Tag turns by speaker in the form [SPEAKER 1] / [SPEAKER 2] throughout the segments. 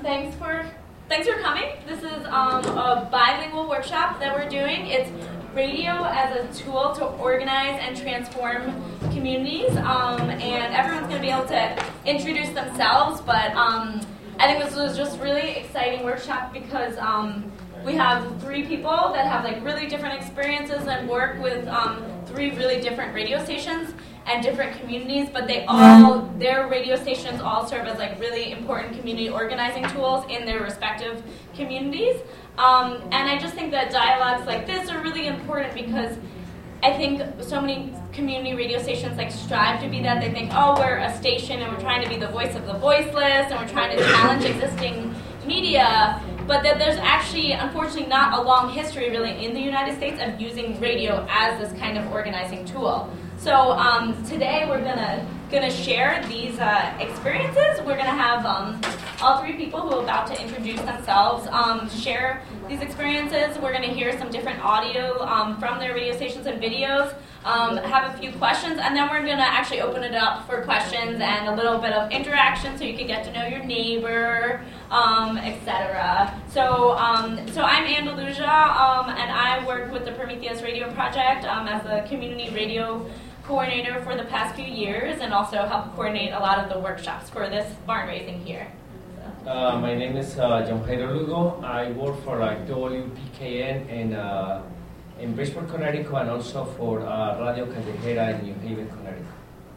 [SPEAKER 1] Thanks for coming. This is a bilingual workshop that we're doing. It's radio as a tool to organize and transform communities, and everyone's going to be able to introduce themselves, but I think this was just really exciting workshop because we have three people that have like really different experiences and work with three really different radio stations and different communities, but their radio stations all serve as like really important community organizing tools in their respective communities. And I just think that dialogues like this are really important because I think so many community radio stations like strive to be that. They think, oh, we're a station and we're trying to be the voice of the voiceless and we're trying to challenge existing media, but that there's actually, unfortunately, not a long history really in the United States of using radio as this kind of organizing tool. So today we're gonna share these experiences. We're gonna have all three people who are about to introduce themselves share these experiences. We're gonna hear some different audio from their radio stations and videos, have a few questions, and then we're gonna actually open it up for questions and a little bit of interaction so you can get to know your neighbor, etc. So I'm Andalusia, and I work with the Prometheus Radio Project as the community radio coordinator for the past few years, and also help coordinate a lot of the workshops for this barn raising here.
[SPEAKER 2] My name is John Jairo Lugo. I work for WPKN in Bridgeport, Connecticut, and also for Radio Callejera in New Haven, Connecticut.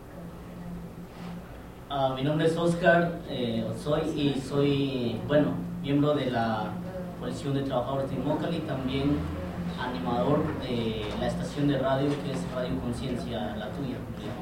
[SPEAKER 3] Mi nombre es Oscar soy miembro de la Coalición de Trabajadores de Immokalee, también animador de la estación de radio que es Radio Conciencia, la tuya.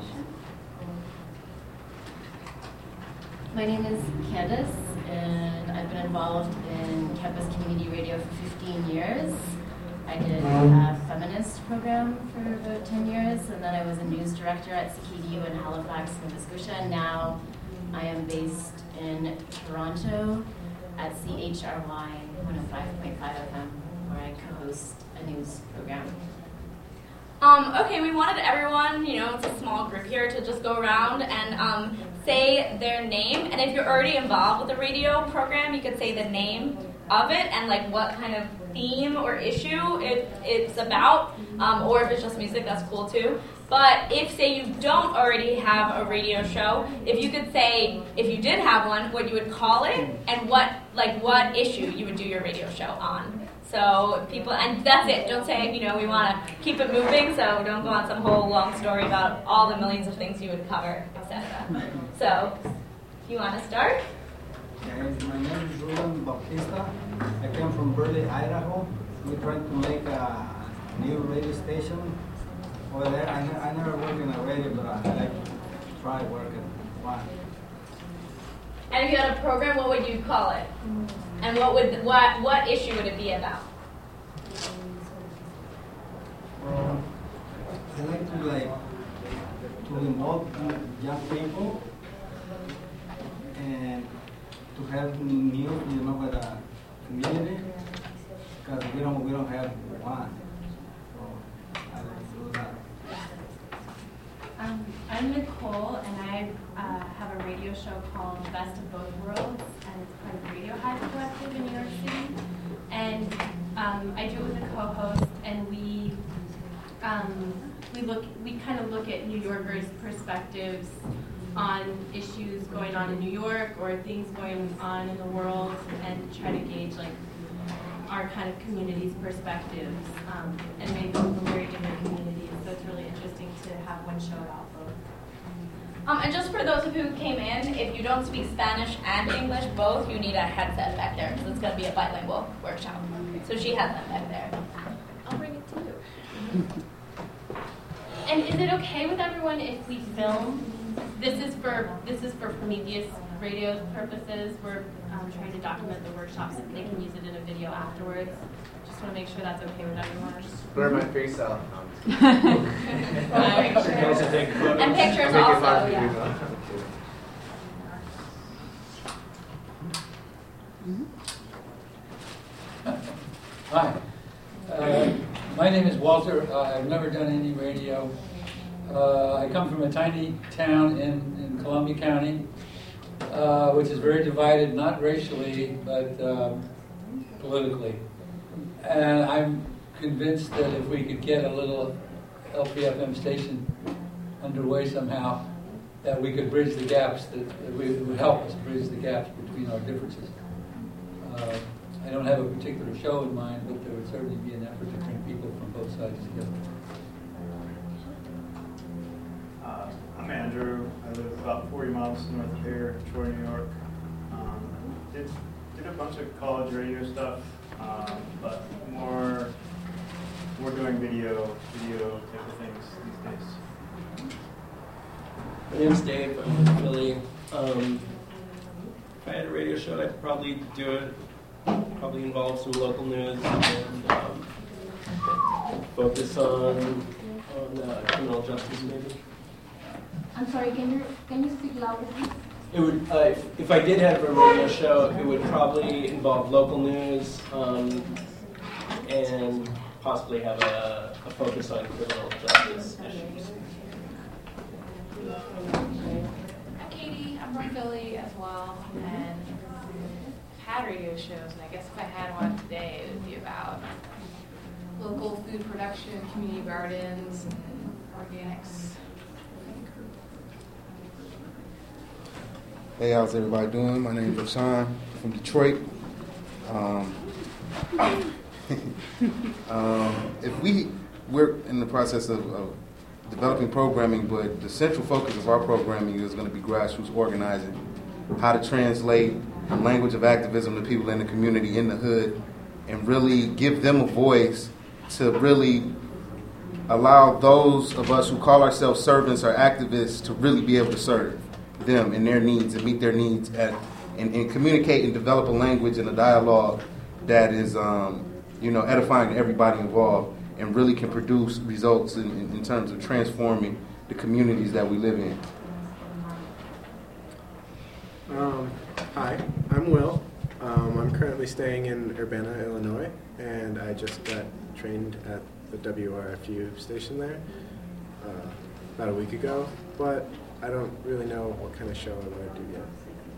[SPEAKER 4] My name is Candace, and I've been involved in campus community radio for 15 years. I did a feminist program for about 10 years, and then I was a news director at CKDU in Halifax, Nova Scotia, and now I am based in Toronto at CHRY 105.5 FM, where I co-host a news program.
[SPEAKER 1] Okay, we wanted everyone, it's a small group here, to just go around and say their name. And if you're already involved with the radio program, you could say the name of it and like what kind of theme or issue it's about, or if it's just music, that's cool too. But if, say, you don't already have a radio show, if you could say, if you did have one, what you would call it and what issue you would do your radio show on. So people, and that's it. Don't say, we want to keep it moving, so don't go on some whole long story about all the millions of things you would cover, etc. So, if you want to start?
[SPEAKER 5] My name is Ruben Bautista. I came from Burley, Idaho. We're trying to make a new radio station over there. I never worked in a radio, but I like to try working one.
[SPEAKER 1] And if you had a program, what would you call it? And what issue would it be about?
[SPEAKER 5] Well, I like to involve young people and to have news, with the community, because we don't have one. So I like to do that.
[SPEAKER 6] I'm Nicole, and I have a radio show called Best of Both Worlds, and it's part of the Radio Hive Collective in New York City. And I do it with a co-host, and we kind of look at New Yorkers' perspectives on issues going on in New York or things going on in the world, and try to gauge like our kind of community's perspectives, and maybe from very different communities. So it's really interesting to have one show about both.
[SPEAKER 1] And just for those of you who came in, if you don't speak Spanish and English both, you need a headset back there because it's going to be a bilingual workshop. So she has them back there.
[SPEAKER 6] I'll bring it to you. And is it okay with everyone if we film? This is for Prometheus Radio's purposes. We're trying to document the workshops so they can use it in a video afterwards. Just want to make sure that's okay with everyone.
[SPEAKER 7] Just blur my face out.
[SPEAKER 1] And pictures also, yeah.
[SPEAKER 8] Hi. My name is Walter. I've never done any radio. I come from a tiny town in Columbia County. which is very divided, not racially, but politically. And I'm convinced that if we could get a little LPFM station underway somehow, that we could bridge the gaps, that it would help us bridge the gaps between our differences. I don't have a particular show in mind, but there would certainly be an effort to bring people from both sides together.
[SPEAKER 7] I'm Andrew. I live about 40 miles north of here, Troy, New York. Did a bunch of college radio stuff, but more doing video type of things these days.
[SPEAKER 9] My name's Dave. I'm from Philly. If I had a radio show, I'd probably do it. Probably involve some local news and focus on criminal justice, maybe.
[SPEAKER 10] I'm sorry. Can you speak louder, please?
[SPEAKER 9] It would, if I did have a radio show, it would probably involve local news and possibly have a focus on criminal justice issues.
[SPEAKER 11] I'm Katie. I'm from Philly as well, and I've had radio shows, and I guess if I had one today, it would be about local food production, community gardens, and organics.
[SPEAKER 12] Hey, how's everybody doing? My name is Rashawn from Detroit. We're in the process of developing programming, but the central focus of our programming is going to be grassroots organizing, how to translate the language of activism to people in the community, in the hood, and really give them a voice to really allow those of us who call ourselves servants or activists to really be able to serve them and their needs and meet their needs and communicate and develop a language and a dialogue that is edifying to everybody involved and really can produce results in terms of transforming the communities that we live in.
[SPEAKER 13] Hi, I'm Will. I'm currently staying in Urbana, Illinois, and I just got trained at the WRFU station there about a week ago, but I don't really know what kind of show I want to do yet.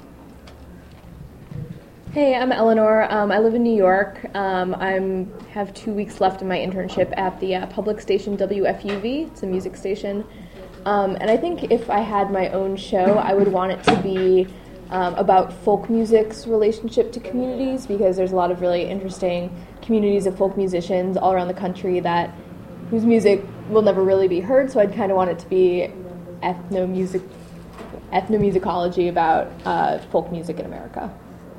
[SPEAKER 14] Hey, I'm Eleanor. I live in New York. I have 2 weeks left in my internship at the public station WFUV. It's a music station. And I think if I had my own show, I would want it to be about folk music's relationship to communities, because there's a lot of really interesting communities of folk musicians all around the country whose music will never really be heard. So I'd kind of want it to be ethnomusicology about folk music in America.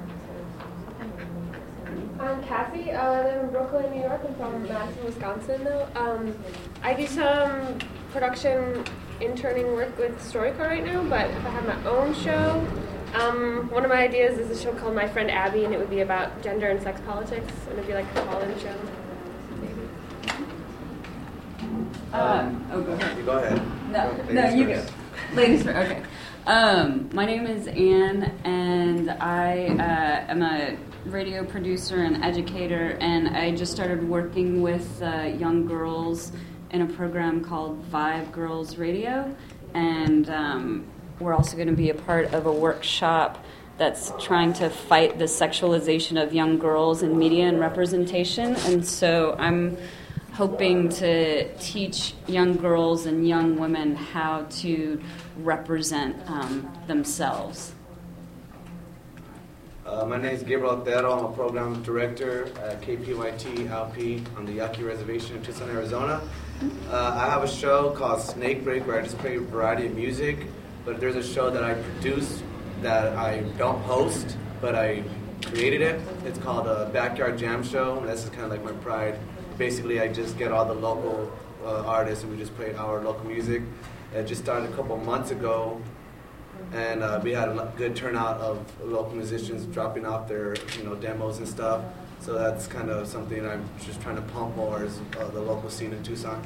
[SPEAKER 15] I'm Cassie. I live in Brooklyn, New York. I'm from Madison, Wisconsin, though. I do some production interning work with StoryCorps right now, but if I had my own show, one of my ideas is a show called My Friend Abby, and it would be about gender and sex politics, and it'd be like a call-in show, maybe.
[SPEAKER 16] Go ahead.
[SPEAKER 17] You go ahead.
[SPEAKER 16] No, you go. Ladies first, okay. My name is Anne, and I am a radio producer and educator, and I just started working with young girls in a program called Vibe Girls Radio, and we're also going to be a part of a workshop that's trying to fight the sexualization of young girls in media and representation, and so I'm hoping to teach young girls and young women how to represent themselves.
[SPEAKER 17] My name is Gabriel Otero. I'm a program director at KPYT LP on the Yaqui Reservation in Tucson, Arizona. I have a show called Snake Break where I just play a variety of music, but there's a show that I produce that I don't host, but I created it. It's called a Backyard Jam Show. This is kind of like my pride. Basically, I just get all the local artists and we just play our local music. It just started a couple months ago, and we had a good turnout of local musicians dropping off their demos and stuff. So that's kind of something I'm just trying to pump more is the local scene in Tucson.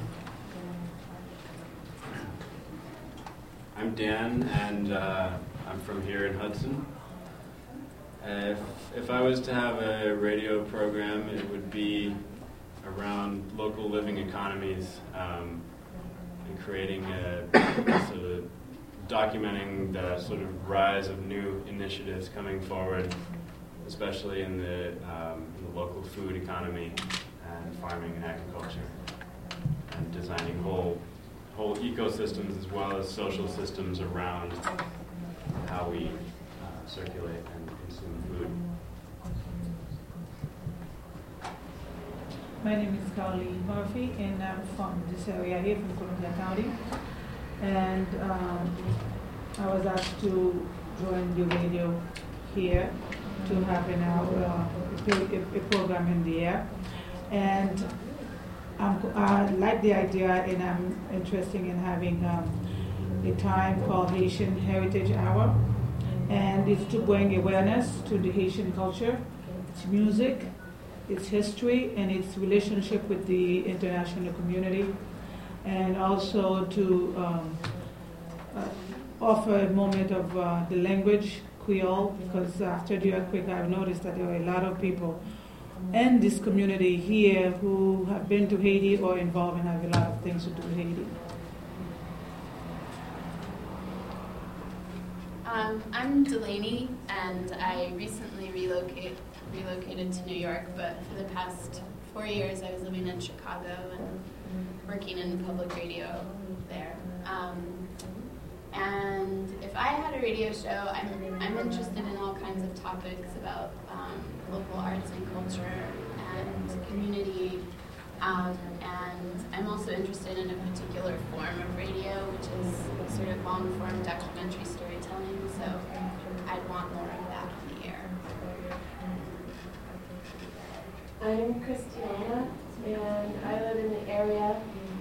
[SPEAKER 18] I'm Dan, and I'm from here in Hudson. If I was to have a radio program, it would be around local living economies and creating a documenting the sort of rise of new initiatives coming forward, especially in the local food economy and farming and agriculture, and designing whole ecosystems as well as social systems around how we circulate and consume food.
[SPEAKER 19] My name is Carly Murphy, and I'm from this area here, from Columbia County. And I was asked to join the radio here to have a program in the air. And I like the idea, and I'm interested in having a time called Haitian Heritage Hour. And it's to bring awareness to the Haitian culture, its music, its history, and its relationship with the international community. And also to offer a moment of the language, Creole, because after the earthquake I've noticed that there are a lot of people in this community here who have been to Haiti or involved and have a lot of things to do with Haiti.
[SPEAKER 4] I'm Delaney, and I recently relocated to New York, but for the past 4 years I was living in Chicago and working in public radio there. And if I had a radio show, I'm interested in all kinds of topics about local arts and culture and community. And I'm also interested in a particular form of radio, which is sort of long-form documentary storytelling. So I'd want more of that in the air.
[SPEAKER 20] I'm Christiana, and I live in the area.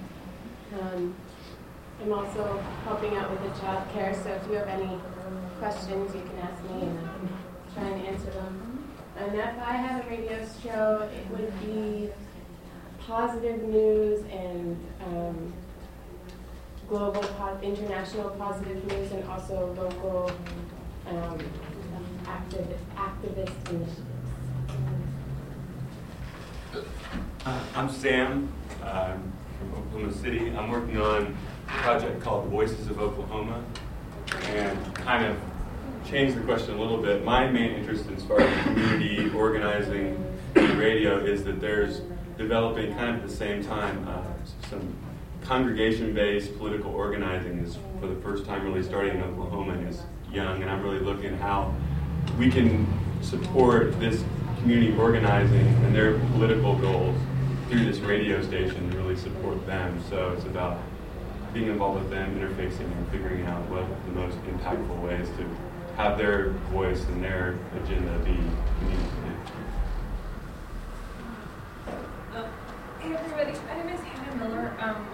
[SPEAKER 20] I'm also helping out with the child care, so if you have any questions, you can ask me and I can try and answer them. And if I had a radio show, it would be positive news and global, international positive news, and also local activist initiatives.
[SPEAKER 21] I'm Sam from Oklahoma City. I'm working on a project called Voices of Oklahoma, and kind of change the question a little bit. My main interest as far as community organizing in radio is that there's developing kind of at the same time some congregation-based political organizing is for the first time really starting in Oklahoma and is young, and I'm really looking at how we can support this community organizing and their political goals through this radio station and really support them. So it's about being involved with them, interfacing, and figuring out what the most impactful ways to have their voice and their agenda be communicated.
[SPEAKER 22] Hey everybody, my name is Hannah Miller.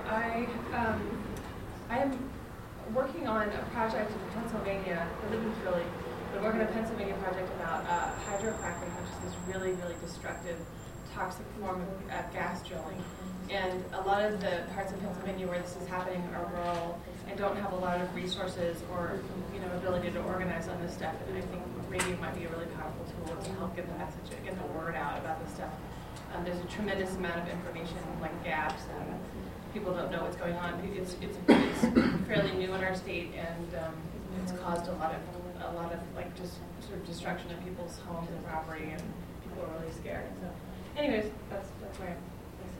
[SPEAKER 22] I am working on a project in Pennsylvania. I live in Philly. I'm working on a Pennsylvania project about hydrofracking, which is this really, really destructive, toxic form of gas drilling. And a lot of the parts of Pennsylvania where this is happening are rural and don't have a lot of resources or ability to organize on this stuff. And I think radio might be a really powerful tool to help get the message, get the word out about this stuff. There's a tremendous amount of information, like gaps, and people don't know what's going on. It's fairly new in our state, and it's caused a lot of like just sort of destruction of people's homes and property, and people are really scared. So, anyways, that's where I am.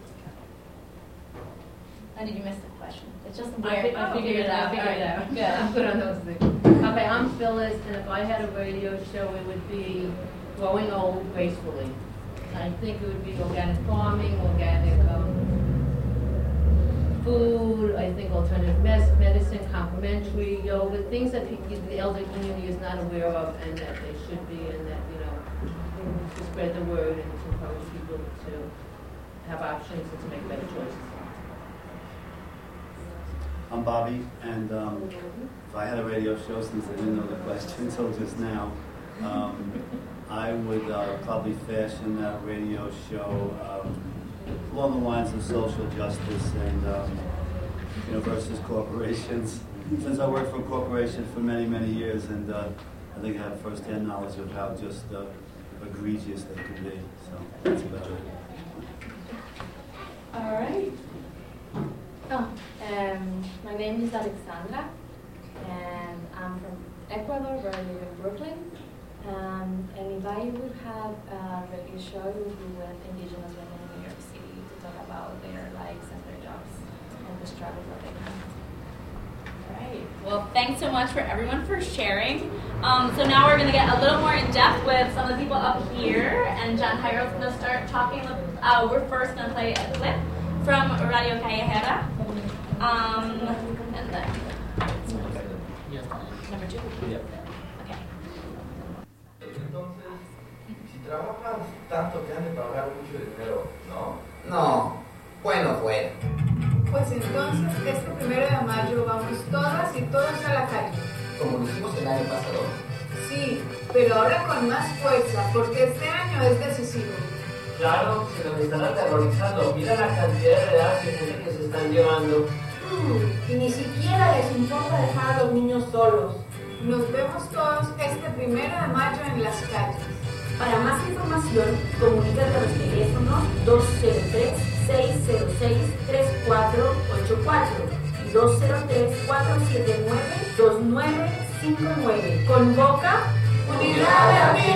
[SPEAKER 23] How did you miss the question? It's just
[SPEAKER 20] I figured it out. Good. I'm good on those things. Okay, I'm Phyllis, and if I had a radio show, it would be growing old gracefully. I think it would be organic farming, organic food, I think alternative medicine, complementary yoga, things that the elder community is not aware of and that they should be, and that, to spread the word and to encourage people to have options and to make better choices.
[SPEAKER 24] I'm Bobby, and if I had a radio show, since I didn't know the question until just now, I would probably fashion that radio show along the lines of social justice and versus corporations. Since I worked for a corporation for many, many years, and I think I have first-hand knowledge of how just egregious they can be. So that's about it.
[SPEAKER 25] All right. My name is Alexandra,
[SPEAKER 2] And I'm from Ecuador, but I live in Brooklyn. And if I would have a radio show, it would be with Indigenous women in New York City to talk about their lives and their jobs and the struggles that they have.
[SPEAKER 1] Right. Well, thanks so much for everyone for sharing. So now we're going to get a little more in depth with some of the people up here, and John Jairo's going to start talking. We're first going to play a clip from Radio Callejera, and then number 2.
[SPEAKER 3] Yep.
[SPEAKER 1] Okay.
[SPEAKER 3] Entonces, si trabajas tanto te han de pagar mucho dinero, ¿no?
[SPEAKER 5] No, bueno fuera.
[SPEAKER 6] Pues entonces, este 1 de mayo vamos todas y todos a la calle.
[SPEAKER 5] Como lo hicimos el año pasado.
[SPEAKER 6] Sí, pero ahora con más fuerza, porque este año es decisivo.
[SPEAKER 3] Claro, se nos estarán aterrorizando. Mira la cantidad de edad que se están llevando.
[SPEAKER 6] Y ni siquiera les importa dejar a los niños solos. Nos vemos todos este 1 de mayo en las calles.
[SPEAKER 25] Para más información, comunícate a los teléfonos 203-606-3484 y 203-479-2959. Convoca Unidad de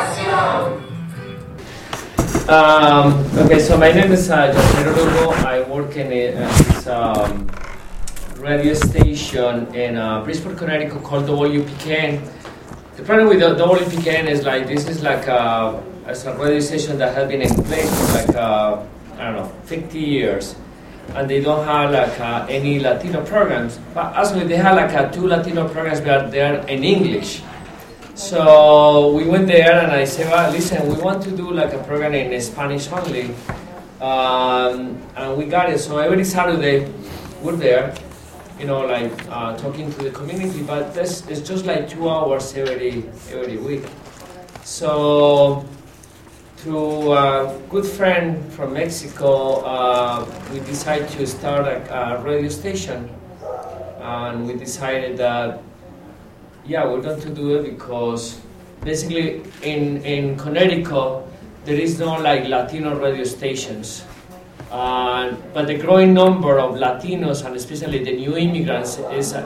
[SPEAKER 25] Generación.
[SPEAKER 3] Okay, so my name is John Jairo. I work in this radio station in Bridgeport, Connecticut called WPKN. The problem with WPKN is like this is like as a radio station that has been in place for like I don't know 50 years, and they don't have like any Latino programs. But actually, they have like 2 Latino programs, but they are in English. So we went there, and I said, well, listen, we want to do like a program in Spanish only, and we got it. So every Saturday, we're there. You know, like talking to the community, but this is just like 2 hours every week. So, through a good friend from Mexico, we decided to start a radio station, and we decided that, yeah, we're going to do it because basically in Connecticut there is no like Latino radio stations. But the growing number of Latinos and especially the new immigrants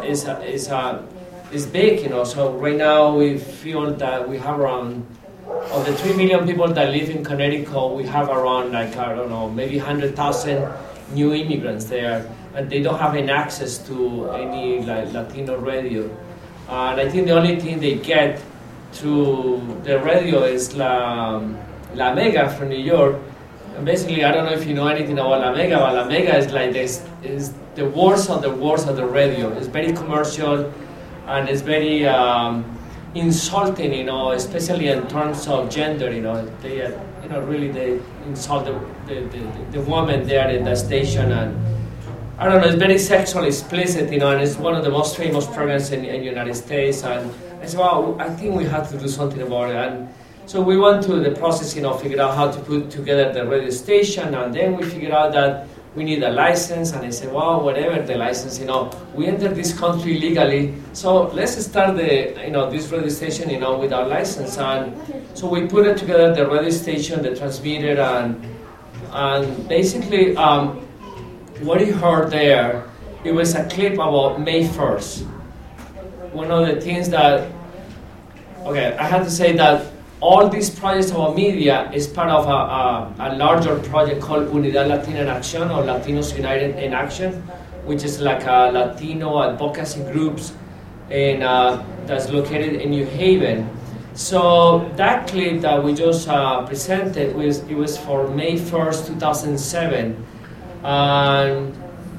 [SPEAKER 3] is big, you know. So right now we feel that we have around, of the 3 million people that live in Connecticut, we have around like, I don't know, maybe 100,000 new immigrants there, and they don't have any access to any like Latino radio. And I think the only thing they get through the radio is La Mega from New York. And basically, I don't know if you know anything about La Mega, but La Mega is like this, is the worst of the worst of the radio. It's very commercial, and it's very insulting, you know, especially in terms of gender, you know. They, really they insult the woman there in the station, and I don't know, it's very sexually explicit, you know, and it's one of the most famous programs in the United States. And I said, well, I think we have to do something about it. And so we went through the process, you know, figured out how to put together the radio station, and then we figured out that we need a license, and I said, well, whatever the license, you know, we entered this country legally, so let's start this radio station, you know, with our license. And so we put it together, the radio station, the transmitter, and basically what you heard there, it was a clip about May 1st. One of the things that, okay, I have to say that all these projects about media is part of a larger project called Unidad Latina en Acción, or Latinos United in Action, which is like a Latino advocacy groups that's located in New Haven. So that clip that we just presented was for May 1st, 2007. And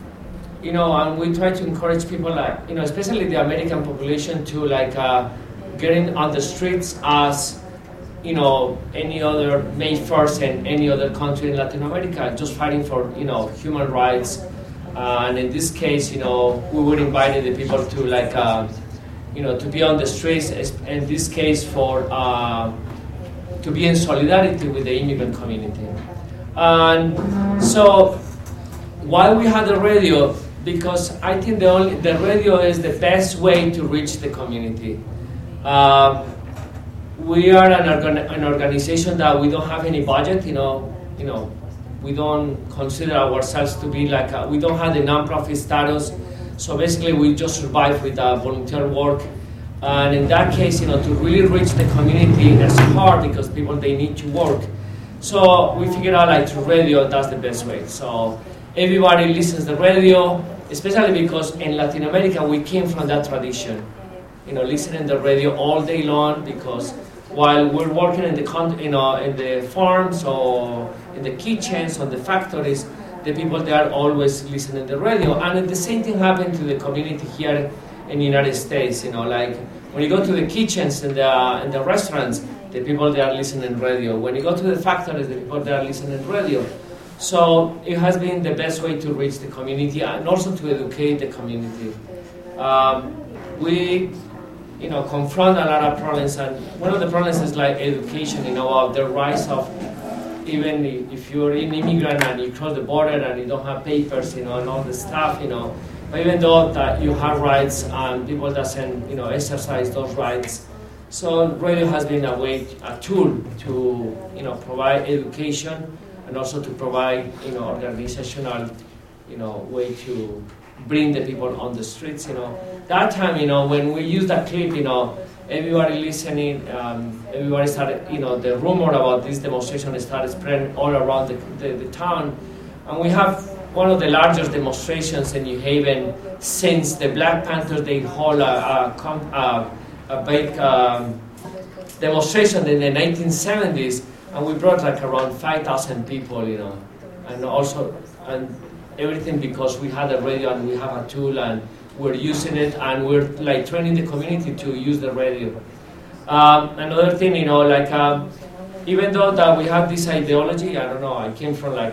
[SPEAKER 3] and we try to encourage people, like, especially the American population, to like getting on the streets as any other May 1st in any other country in Latin America, just fighting for human rights. And in this case, we would invite the people to like to be on the streets. In this case, for to be in solidarity with the immigrant community. And so, why we had the radio? Because I think the radio is the best way to reach the community. We are an organization that we don't have any budget. We don't consider ourselves to be like we don't have the non-profit status. So basically, we just survive with volunteer work. And in that case, to really reach the community, it's hard because people, they need to work. So we figured out like through radio, that's the best way. So everybody listens to the radio, especially because in Latin America, we came from that tradition. Listening to the radio all day long, because while we're working in the farms or in the kitchens or the factories, the people, they are always listening to the radio. And the same thing happened to the community here in the United States. Like when you go to the kitchens and the restaurants, the people, they are listening to radio. When you go to the factories, the people, they are listening to radio. So it has been the best way to reach the community and also to educate the community. We confront a lot of problems, and one of the problems is like education, of the rise of, even if you're an immigrant and you cross the border and you don't have papers, and all the stuff, but even though that you have rights and people doesn't, exercise those rights. So radio has been a tool to, provide education and also to provide, organizational, way to bring the people on the streets. That time, when we used that clip, everybody listening, everybody started, the rumor about this demonstration started spreading all around the town. And we have one of the largest demonstrations in New Haven since the Black Panthers. They hold a big demonstration in the 1970s, and we brought like around 5,000 people, and everything because we had a radio and we have a tool and we're using it and we're like training the community to use the radio. Another thing, even though that we have this ideology, I don't know, I came from I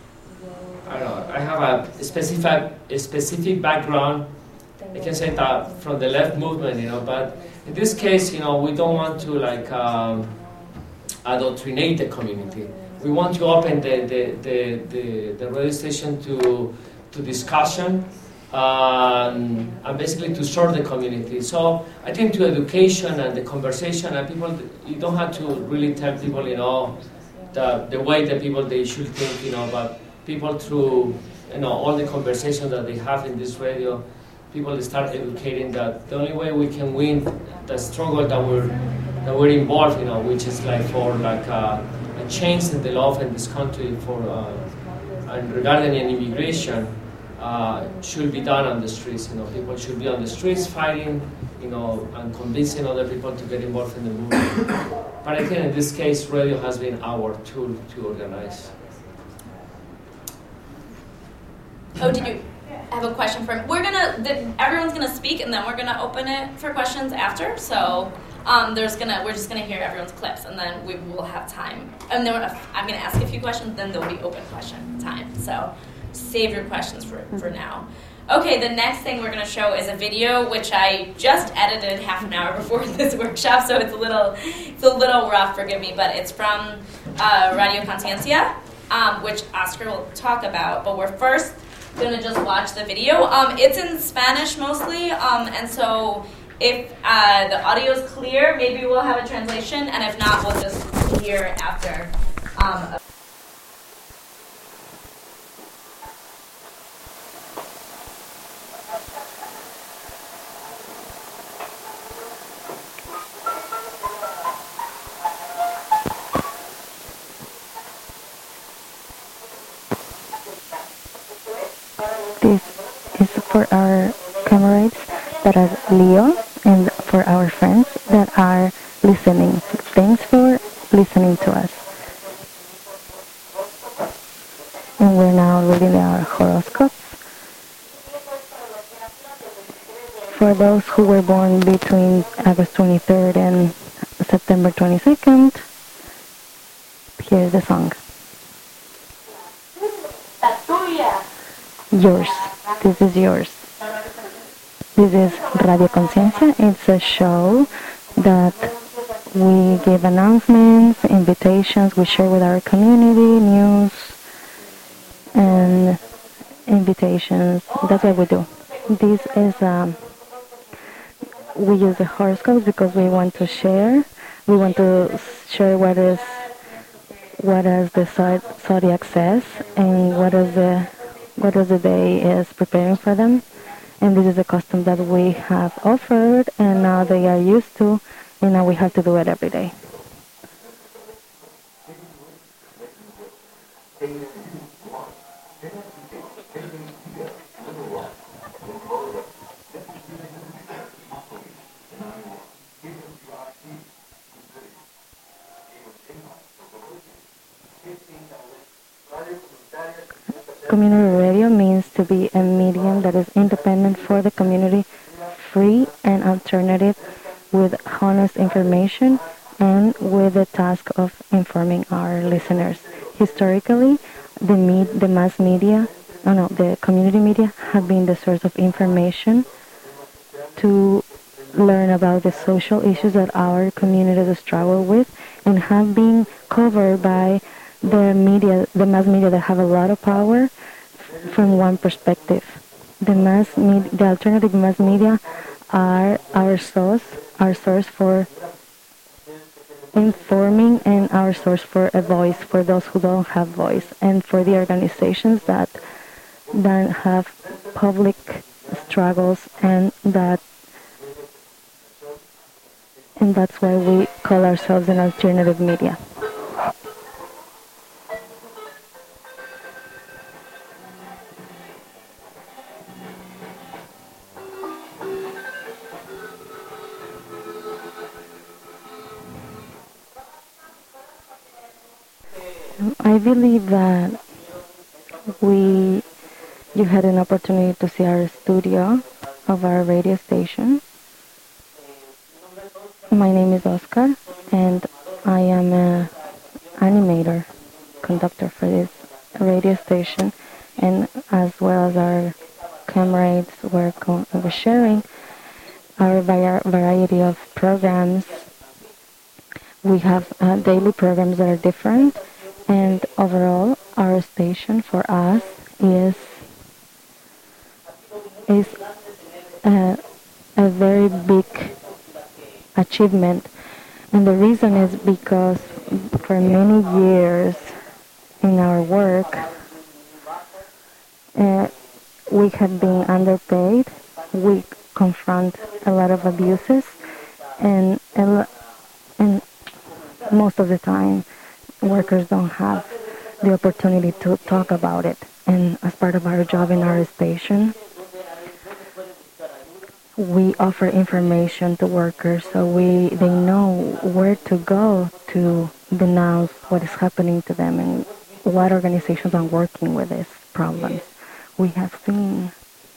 [SPEAKER 3] have a specific background. I can say that from the left movement, but in this case, we don't want to indoctrinate the community. We want to open the radio station to discussion and basically to serve the community. So I think to education and the conversation, and people, you don't have to really tell people, the way that people they should think, but people through, all the conversations that they have in this radio, people start educating that the only way we can win the struggle that we're involved, which is for a change in the law in this country for and regarding immigration, should be done on the streets. People should be on the streets fighting, and convincing other people to get involved in the movement. But I think in this case, radio has been our tool to organize.
[SPEAKER 1] Oh, did you have a question for him? Everyone's gonna speak, and then we're gonna open it for questions after. So we're just gonna hear everyone's clips, and then we will have time. And then I'm gonna ask a few questions, then there'll be open question time. So save your questions for now. Okay, the next thing we're gonna show is a video which I just edited half an hour before this workshop, so it's a little rough. Forgive me, but it's from Radio Conciencia, which Oscar will talk about. But we're first gonna just watch the video. It's in Spanish mostly, and so if the audio is clear, maybe we'll have a translation, and if not, we'll just hear after.
[SPEAKER 7] This is for our comrades that are Leo and for our friends that are listening. Thanks for listening to us. And we're now reading our horoscopes. For those who were born between August 23rd and September 22nd, here's the song. Yours. This is yours. This is Radio Conciencia. It's a show that we give announcements, invitations, we share with our community, news, and invitations. That's what we do. This is, we use the horoscopes because we want to share. We want to share what is the zodiac says and what is the day is preparing for them. And this is a custom that we have offered, and now they are used to, and now we have to do it every day. Community radio means to be a medium that is independent for the community, free and alternative, with honest information and with the task of informing our listeners. Historically, the mass media, the community media have been the source of information to learn about the social issues that our communities struggle with, and have been covered by the media, the mass media, that have a lot of power from one perspective. The alternative mass media are our source for informing, and our source for a voice for those who don't have voice, and for the organizations that have public struggles, and that's why we call ourselves an alternative media. I believe that you had an opportunity to see our studio of our radio station. My name is Oscar, and I am an animator, conductor for this radio station, and as well as our comrades, we're sharing our variety of programs. We have daily programs that are different, and overall, our station for us is a very big achievement. And the reason is because for many years in our work, we have been underpaid. We confront a lot of abuses, and most of the time, workers don't have the opportunity to talk about it. And as part of our job in our station, we offer information to workers so they know where to go to denounce what is happening to them and what organizations are working with these problems. We have seen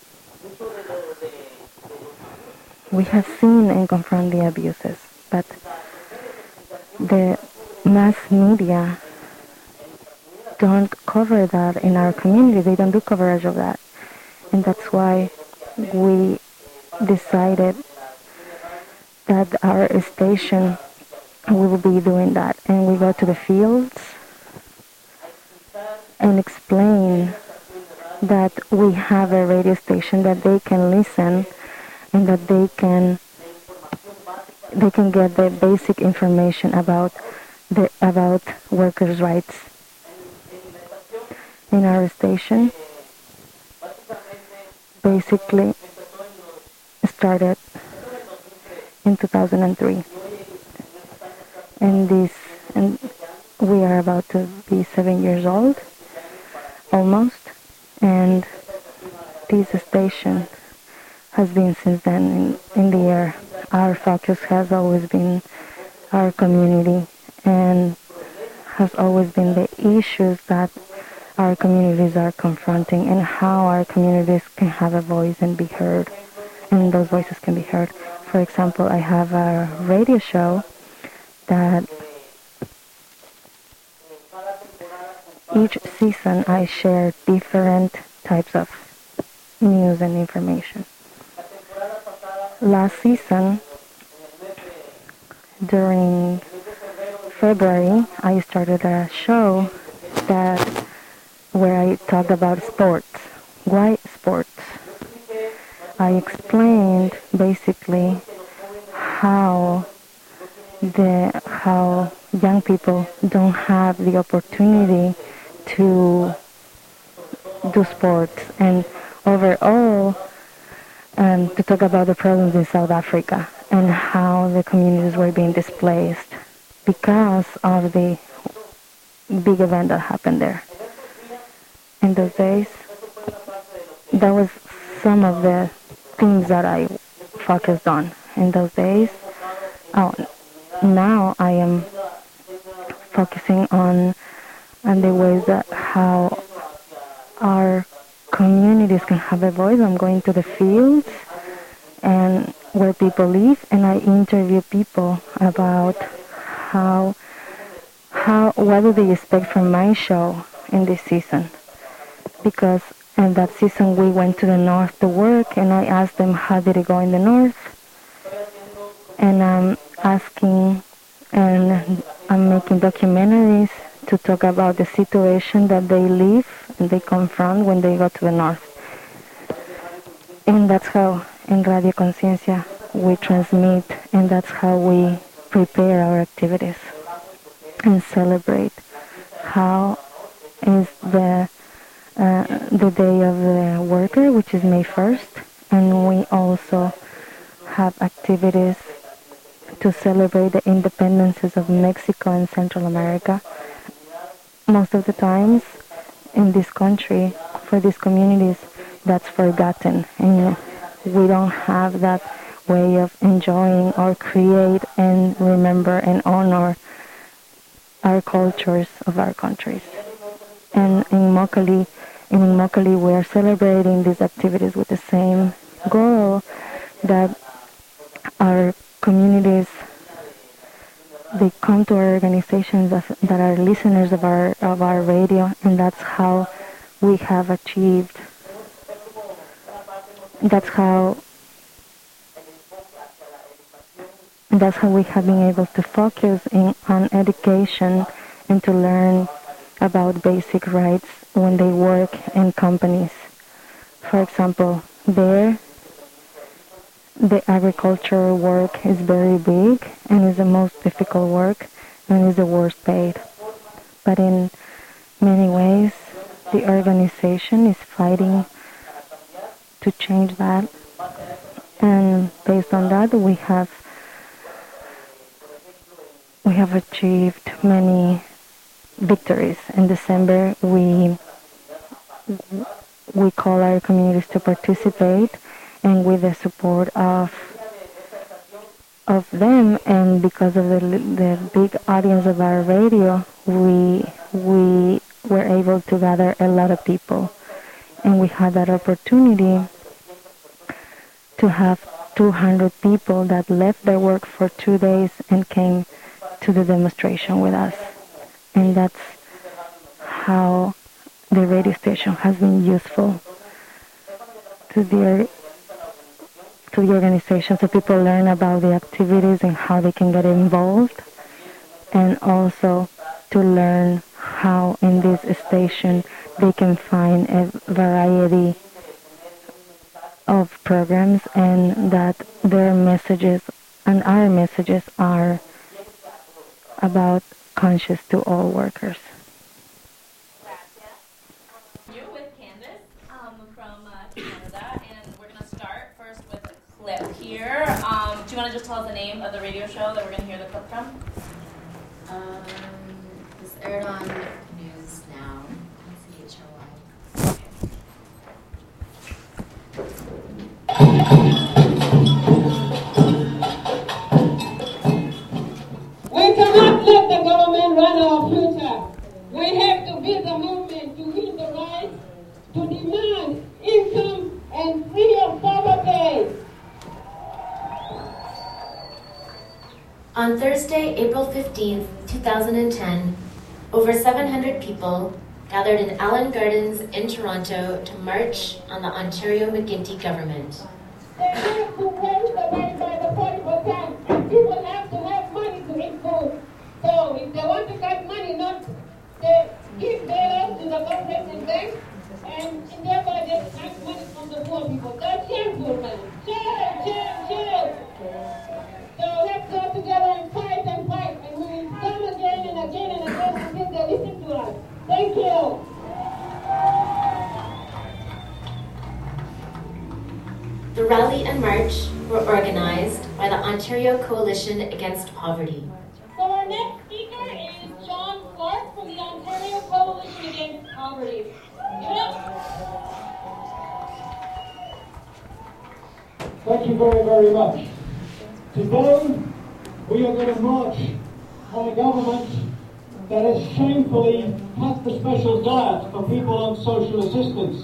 [SPEAKER 7] and confront the abuses, but the mass media don't cover that in our community. They don't do coverage of that. And that's why we decided that our station will be doing that. And we go to the fields and explain that we have a radio station that they can listen, and that they can get the basic information about workers' rights. In our station, basically started in 2003, and we are about to be 7 years old, almost, and this station has been since then in the air. Our focus has always been our community, and has always been the issues that our communities are confronting, and how our communities can have a voice and be heard, and those voices can be heard. For example, I have a radio show that each season I share different types of news and information. Last season, during February, I started a show where I talked about sports. Why sports? I explained basically how young people don't have the opportunity to do sports, and overall to talk about the problems in South Africa and how the communities were being displaced because of the big event that happened there. In those days, that was some of the things that I focused on in those days. Now I am focusing on the ways that how our communities can have a voice. I'm going to the fields and where people live, and I interview people about what do they expect from my show in this season. Because in that season we went to the north to work, and I asked them how did it go in the north, and I'm asking and I'm making documentaries to talk about the situation that they live and they confront when they go to the north. And that's how in Radio Conciencia we transmit, and that's how we prepare our activities and celebrate how is the Day of the Worker, which is May 1st, and we also have activities to celebrate the independences of Mexico and Central America. Most of the times in this country, for these communities, that's forgotten, and we don't have that way of enjoying or create and remember and honor our cultures of our countries. And in Immokalee, we are celebrating these activities with the same goal, that our communities, they come to our organizations that are listeners of our radio, and that's how we have achieved. That's how we have been able to focus on education and to learn about basic rights when they work in companies. For example, there, the agricultural work is very big and is the most difficult work and is the worst paid. But in many ways, the organization is fighting to change that. And based on that, we have achieved many victories. In December, we call our communities to participate, and with the support of them, and because of the big audience of our radio, we were able to gather a lot of people, and we had that opportunity to have 200 people that left their work for 2 days and came to the demonstration with us. And that's how the radio station has been useful to the organization, so people learn about the activities and how they can get involved, and also to learn how in this station they can find a variety of programs, and that their messages and our messages are about conscious to all workers.
[SPEAKER 1] You're with Candace from Canada, and we're going to start first with a clip here. Do you want to just tell us the name of the radio show that we're going to hear the clip from?
[SPEAKER 4] This aired on News Now,
[SPEAKER 8] We cannot let the government run our future. We have to be the movement to win the right to demand income and free of poverty.
[SPEAKER 9] On Thursday, April 15th, 2010, over 700 people gathered in Allen Gardens in Toronto to march on the Ontario McGuinty government.
[SPEAKER 8] They have to raise the rate by the 40%, and people have to have money to eat food. So if they want to get money, not they give bailouts to the corporation banks, and in their budget, tax money from the poor people. That's shameful, man. Shame. So let's go together and fight, and we will come again and again and again until they listen to us. Thank you.
[SPEAKER 9] The rally march were organized by the Ontario Coalition Against Poverty.
[SPEAKER 8] So our next speaker is John Clark from the Ontario Coalition Against Poverty. Give it up.
[SPEAKER 10] Thank you very, very much. Today, we are going to march on a government that has shamefully cut the special diet for people on social assistance.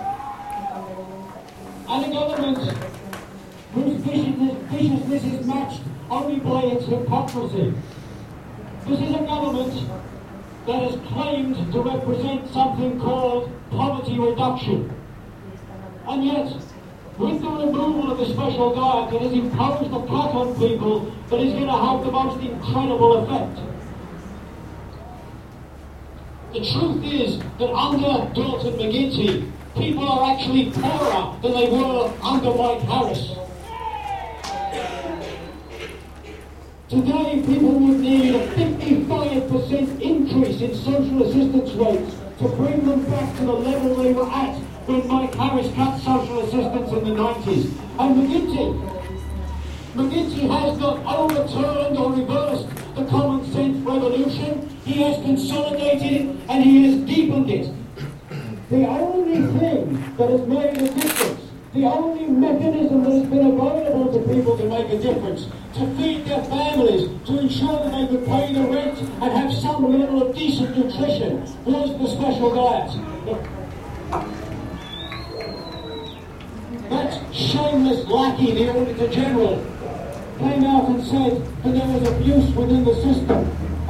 [SPEAKER 10] And a government whose viciousness is matched only by its hypocrisy. This is a government that has claimed to represent something called poverty reduction. And yet, with the removal of the special diet, it has imposed a cut on people that is going to have the most incredible effect. The truth is that under Dalton McGuinty, people are actually poorer than they were under Mike Harris. Today, people would need a 55% increase in social assistance rates to bring them back to the level they were at when Mike Harris cut social assistance in the 90s. And McGuinty has not overturned or reversed the common sense revolution. He has consolidated it and he has deepened it. The only thing that has made a difference, the only mechanism that has been available to people to make a difference, to feed their families, to ensure that they could pay the rent and have some level of decent nutrition, was the special diet. That shameless lackey, the Auditor General, came out and said that there was abuse within the system.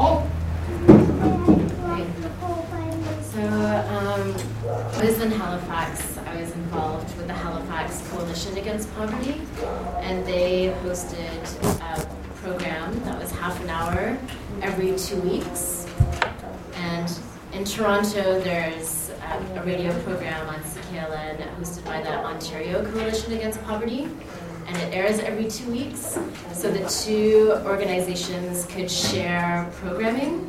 [SPEAKER 4] I was in Halifax. I was involved with the Halifax Coalition Against Poverty, and they hosted a program that was half an hour every 2 weeks. And in Toronto, there's a radio program on CKLN hosted by the Ontario Coalition Against Poverty, and it airs every 2 weeks. So the two organizations could share programming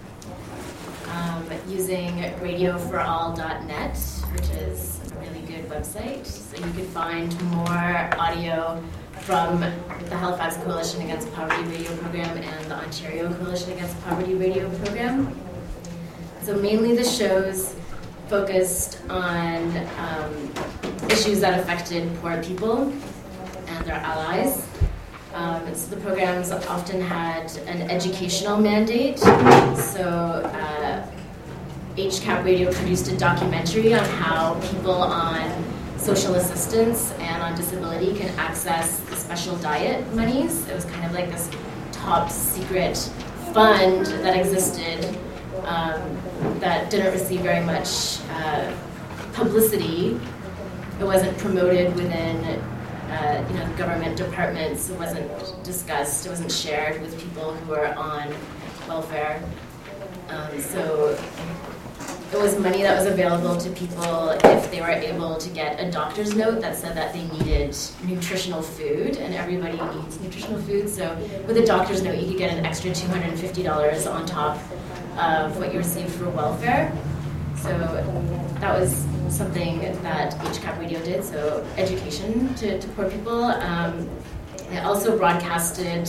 [SPEAKER 4] using radioforall.net, which is a really good website. So you could find more audio from the Halifax Coalition Against Poverty radio program and the Ontario Coalition Against Poverty radio program. So mainly the shows focused on issues that affected poor people and their allies. So the programs often had an educational mandate. So HCAP Radio produced a documentary on how people on social assistance and on disability can access the special diet monies. It was kind of like this top secret fund that existed that didn't receive very much publicity. It wasn't promoted within the government departments. It wasn't discussed. It wasn't shared with people who were on welfare. So it was money that was available to people if they were able to get a doctor's note that said that they needed nutritional food, and everybody needs nutritional food. So with a doctor's note, you could get an extra $250 on top of what you received for welfare. So that was something that HCAP Radio did, so education to poor people. They also broadcasted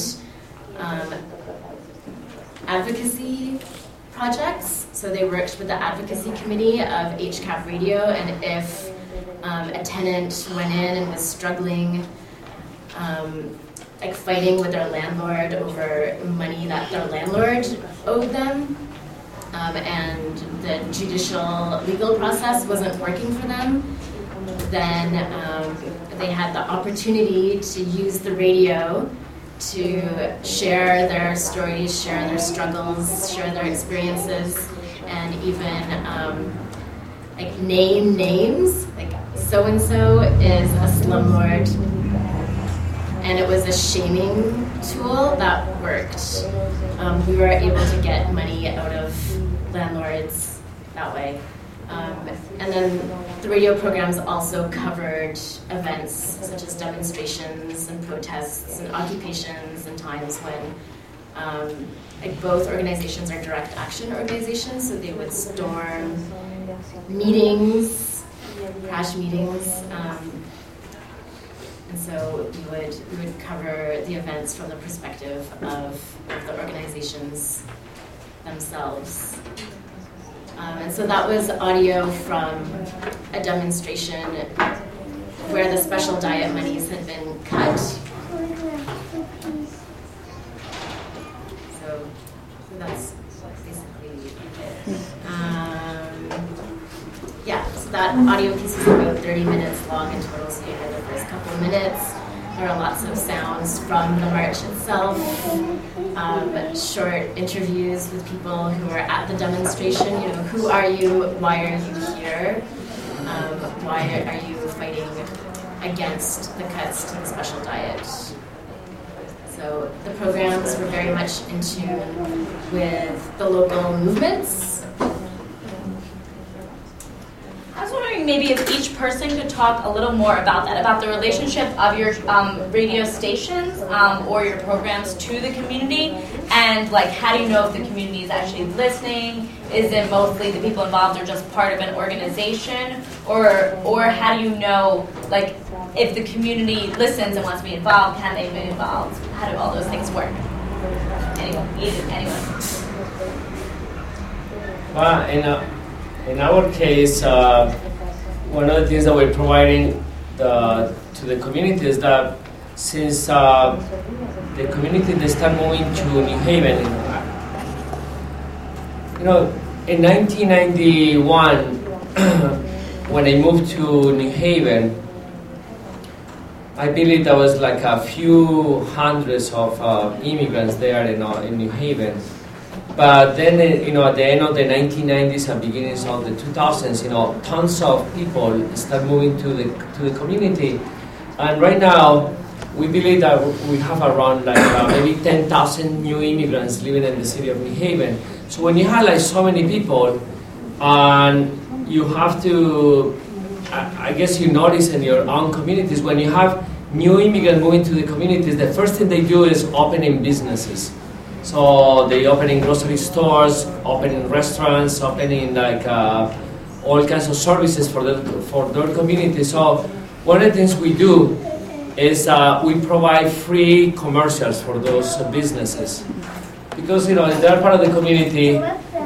[SPEAKER 4] advocacy projects. So they worked with the advocacy committee of HCAP Radio, and if a tenant went in and was struggling, like fighting with their landlord over money that their landlord owed them, and the judicial legal process wasn't working for them, then they had the opportunity to use the radio to share their stories, share their struggles, share their experiences, and even like name names, like so-and-so is a slumlord. And it was a shaming tool that worked. We were able to get money out of landlords that way. And then the radio programs also covered events such as demonstrations and protests and occupations and times when like both organizations are direct action organizations, so they would storm meetings, crash meetings. And so we would cover the events from the perspective of the organizations themselves. And so that was audio from a demonstration where the special diet monies had been cut. So that's basically it. Yeah, so that audio piece was about 30 minutes long in total, so you heard the first couple of minutes. There are lots of sounds from the march itself, short interviews with people who are at the demonstration. You know, who are you? Why are you here? Why are you fighting against the cuts to the special diet? So the programs were very much in tune with the local movements.
[SPEAKER 1] I was wondering maybe if each person could talk a little more about that, about the relationship of your radio stations or your programs to the community, and like how do you know if the community is actually listening? Is it mostly the people involved are just part of an organization, or how do you know like if the community listens and wants to be involved, can they be involved? How do all those things work? Anyone?
[SPEAKER 3] In our case, one of the things that we're providing to the community is that since the community they start moving to New Haven, you know, in 1991 when I moved to New Haven, I believe there was like a few hundreds of immigrants there in New Haven. But then, you know, at the end of the 1990s and beginnings of the 2000s, you know, tons of people start moving to the community. And right now, we believe that we have around like maybe 10,000 new immigrants living in the city of New Haven. So when you have like so many people, and you have to, I guess you notice in your own communities, when you have new immigrants moving to the communities, the first thing they do is opening businesses. So they opening grocery stores, opening restaurants, opening like all kinds of services for their community. So one of the things we do is we provide free commercials for those businesses, because you know they're part of the community.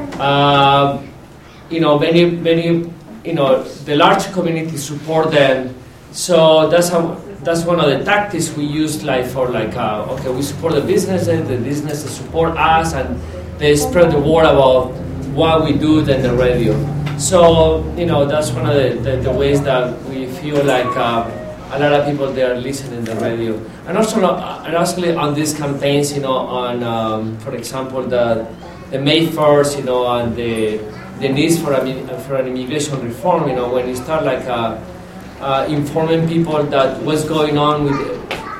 [SPEAKER 3] You know, many you know the large community support them. So that's one of the tactics we use, like for like okay, we support the businesses support us, and they spread the word about what we do in the radio. So you know that's one of the ways that we feel like a lot of people they are listening to the radio, and also actually on these campaigns, you know, on for example the May 1st, you know, and the needs for an immigration reform, you know, when you start like informing people that what's going on with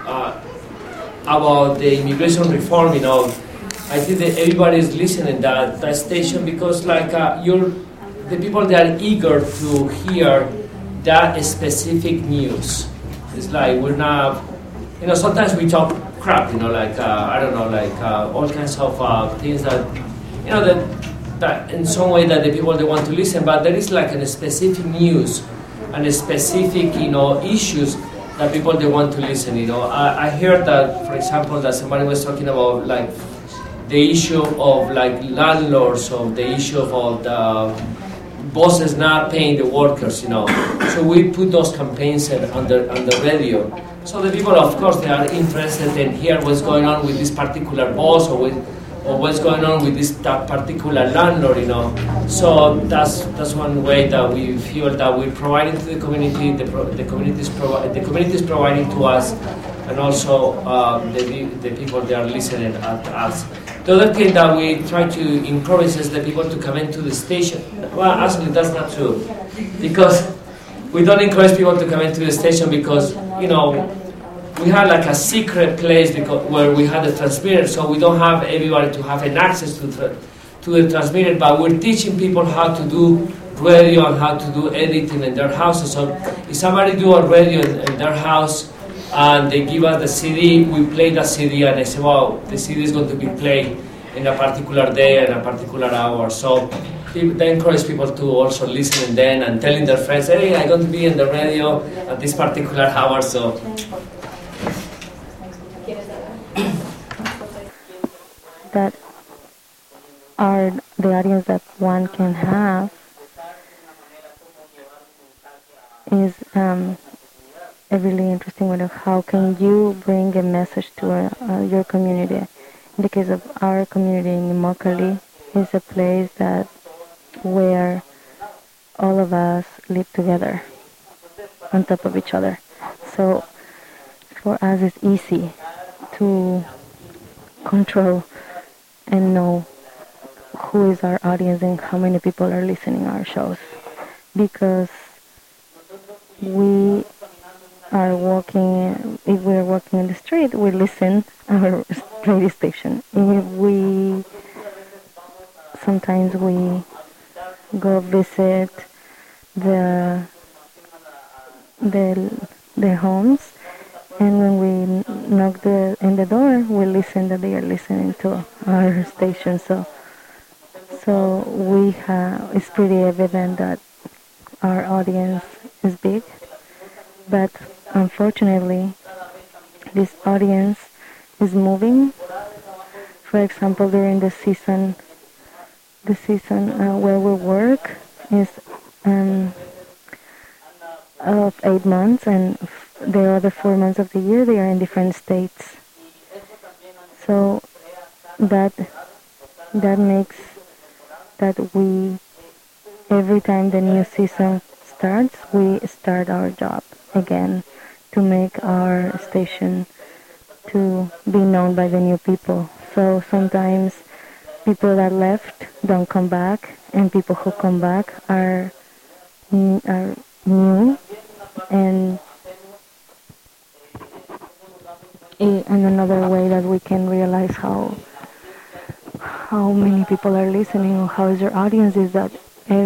[SPEAKER 3] about the immigration reform, you know, I think that everybody is listening to that station, because like the people that are eager to hear that specific news. It's like we're not, you know, sometimes we talk crap, you know, like I don't know, like all kinds of things that, you know, that in some way that the people they want to listen, but there is like a specific news and a specific, you know, issues that people they want to listen. You know, I heard that, for example, that somebody was talking about like the issue of like landlords, or the issue of the bosses not paying the workers. You know, so we put those campaigns on the radio. So the people, of course, they are interested in hear what's going on with this particular boss, or what's going on with that particular landlord, you know. So that's one way that we feel that we're providing to the community, the community is providing to us, and also the people that are listening at us. The other thing that we try to encourage is the people to come into the station. Well, actually, that's not true, because we don't encourage people to come into the station because, you know, we had like a secret place where we had the transmitter, so we don't have everybody to have an access to the transmitter, but we're teaching people how to do radio and how to do editing in their houses. So if somebody do a radio in their house and they give us the CD, we play the CD, and they say, wow, the CD is going to be played in a particular day and a particular hour. So they encourage people to also listen then and telling their friends, hey, I'm going to be in the radio at this particular hour. So
[SPEAKER 7] that are the audience that one can have is a really interesting way of how can you bring a message to your community. In the case of our community in Immokalee, is a place that where all of us live together on top of each other. So for us it's easy to control and know who is our audience and how many people are listening to our shows, because we are walking, if we're walking in the street, we listen our radio station. If we sometimes we go visit the homes, and when we knock in the door, we listen that they are listening to our station. So we have, it's pretty evident that our audience is big, but unfortunately, this audience is moving. For example, during the season where we work is of 8 months, and the other 4 months of the year they are in different states. So that makes that we, every time the new season starts, we start our job again to make our station to be known by the new people. So sometimes people that left don't come back, and people who come back are new, and another way that we can realize how many people are listening or how is your audience is that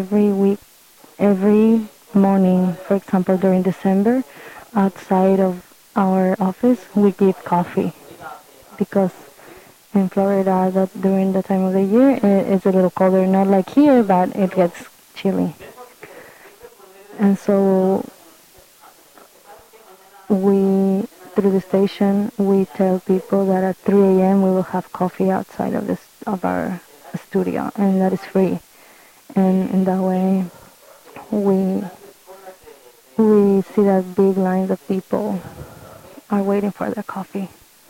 [SPEAKER 7] every morning, for example, during December, outside of our office, we give coffee, because in Florida, that during the time of the year, it's a little colder, not like here, but it gets chilly. And so through the station, we tell people that at 3 a.m. we will have coffee outside of our studio, and that is free. And in that way, we see that big lines of people are waiting for their coffee.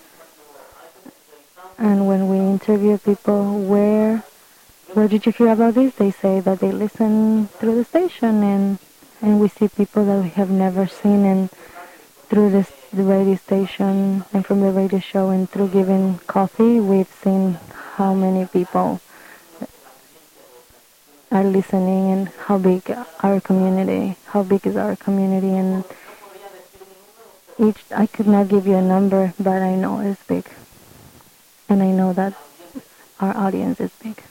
[SPEAKER 7] And when we interview people, where did you hear about this? They say that they listen through the station, and we see people that we have never seen, and through the radio station and from the radio show and through giving coffee, we've seen how many people are listening and how big is our community, and I could not give you a number, but I know it's big. And I know that our audience is big.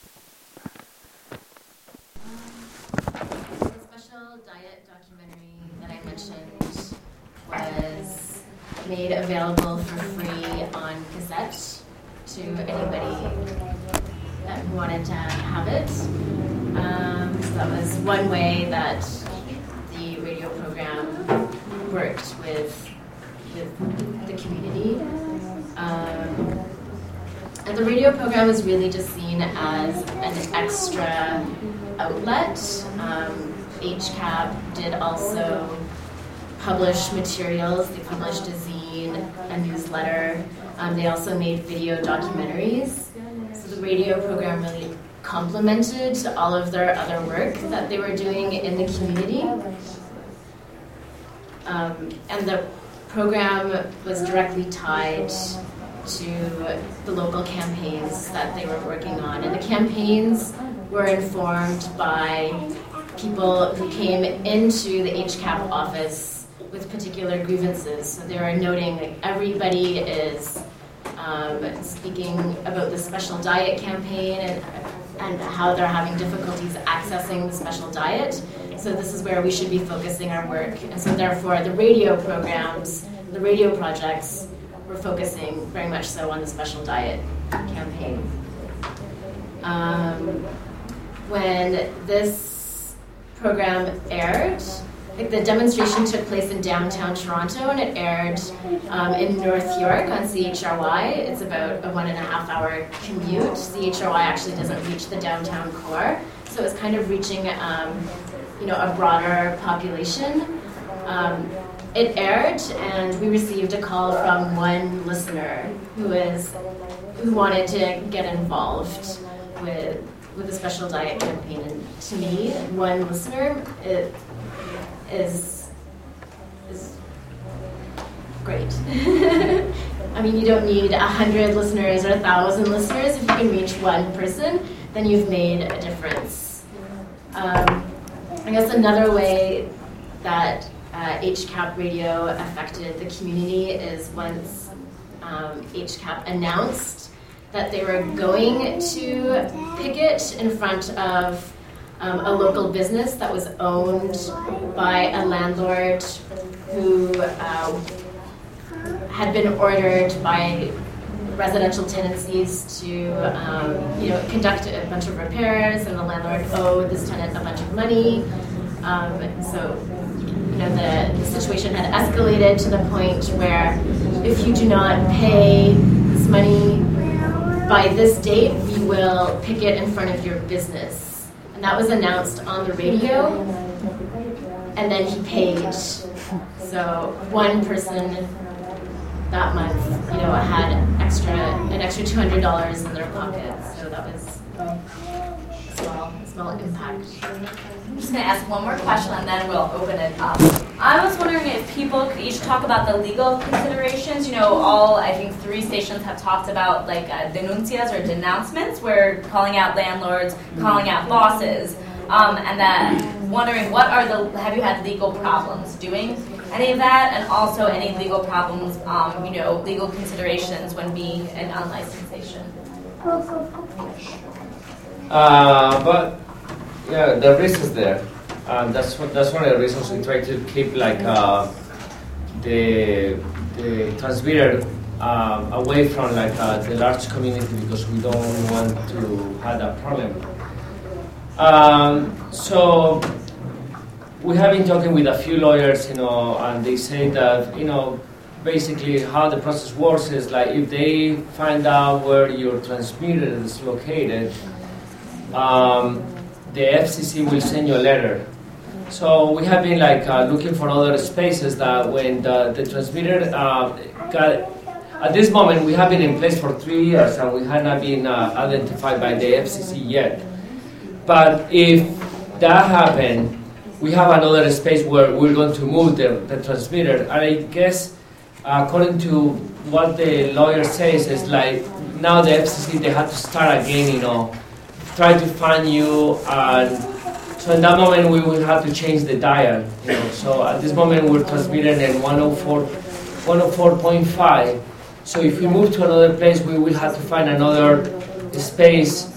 [SPEAKER 9] The special diet documentary that I mentioned was made available for free on cassette to anybody that wanted to have it. So that was one way that the radio program worked with the community. And the radio program is really just seen as an extra outlet. HCAP did also publish materials. They published a zine, a newsletter. They also made video documentaries. So the radio program really complemented all of their other work that they were doing in the community. And the program was directly tied to the local campaigns that they were working on. And the campaigns were informed by people who came into the HCAP office with particular grievances. So they were noting that everybody is speaking about the special diet campaign and how they're having difficulties accessing the special diet. So this is where we should be focusing our work. And so therefore the radio programs, the radio projects, we're focusing very much so on the special diet campaign. When this program aired,
[SPEAKER 4] the demonstration took place in downtown Toronto, and it aired in North York on CHRY. It's about a 1.5 hour commute. CHRY actually doesn't reach the downtown core, so it's kind of reaching a broader population. It aired, and we received a call from one listener who wanted to get involved with a special diet campaign. And to me, one listener is great. I mean, you don't need 100 listeners or 1,000 listeners. If you can reach one person, then you've made a difference. I guess another way that HCAP radio affected the community is once HCAP announced that they were going to picket in front of a local business that was owned by a landlord who had been ordered by residential tenancies to conduct a bunch of repairs, and the landlord owed this tenant a bunch of money. The situation had escalated to the point where if you do not pay this money by this date, we will picket in front of your business. And that was announced on the radio, and then he paid. So one person that month, had an extra $200 in their pocket. So that was a small impact.
[SPEAKER 1] I'm just going to ask one more question, and then we'll open it up. I was wondering if people could each talk about the legal considerations. I think 3 stations have talked about denuncias or denouncements, where calling out landlords, calling out bosses, and then wondering have you had legal problems doing any of that, and also any legal problems, legal considerations when being an unlicensed station.
[SPEAKER 3] But yeah, the risk is there. That's one of the reasons we try to keep the transmitter away from the large community, because we don't want to have that problem. So we have been talking with a few lawyers, and they say that basically how the process works is if they find out where your transmitter is located, the FCC will send you a letter. So we have been looking for other spaces that when the transmitter at this moment we have been in place for 3 years, and we have not been identified by the FCC yet. But if that happened, we have another space where we're going to move the transmitter. And I guess according to what the lawyer says is now the FCC, they have to start again, try to find you, and so in that moment we will have to change the dial, So at this moment we're transmitting in 104.5. So if we move to another place, we will have to find another space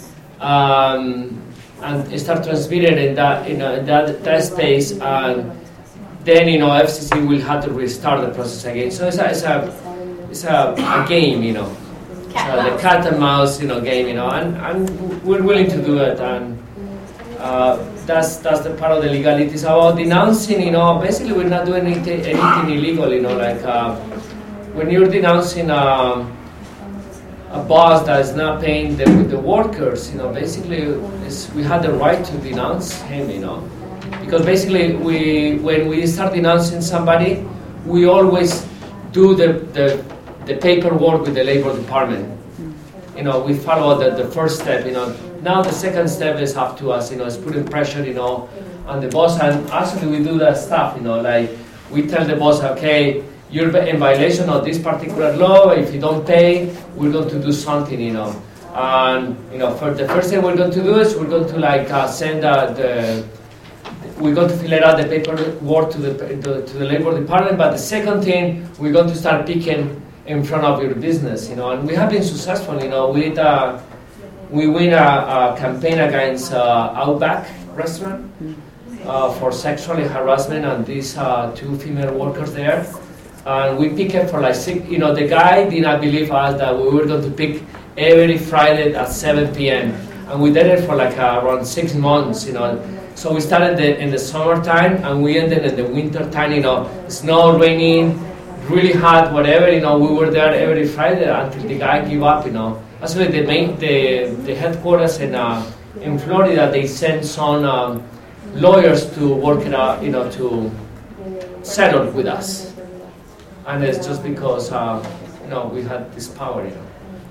[SPEAKER 3] and start transmitting in that space, and then FCC will have to restart the process again. So it's a game, the cat and mouse, game, and we're willing to do it, and that's the part of the legalities. About denouncing, basically we're not doing anything illegal, when you're denouncing a boss that is not paying the workers, basically we have the right to denounce him, because basically when we start denouncing somebody, we always do the paperwork with the labor department. We follow the first step. Now the second step is up to us. It's putting pressure, on the boss, and actually we do that stuff. We tell the boss, okay, you're in violation of this particular law. If you don't pay, we're going to do something. And for the first thing we're going to do is we're going to send we're going to fill out the paperwork to the labor department. But the second thing, we're going to start picking in front of your business, and we have been successful. We win a campaign against Outback restaurant for sexual harassment and these 2 female workers there, and we pick it for 6. The guy did not believe us that we were going to pick every Friday at 7 p.m. And we did it for like around 6 months, you know. So we started in the summertime and we ended in the winter time, you know, snow, raining, really hot, whatever, you know. We were there every Friday until the guy gave up, you know. Actually, the headquarters in Florida, they sent some lawyers to work it out, you know, to settle with us. And it's just because, you know, we had this power, you know.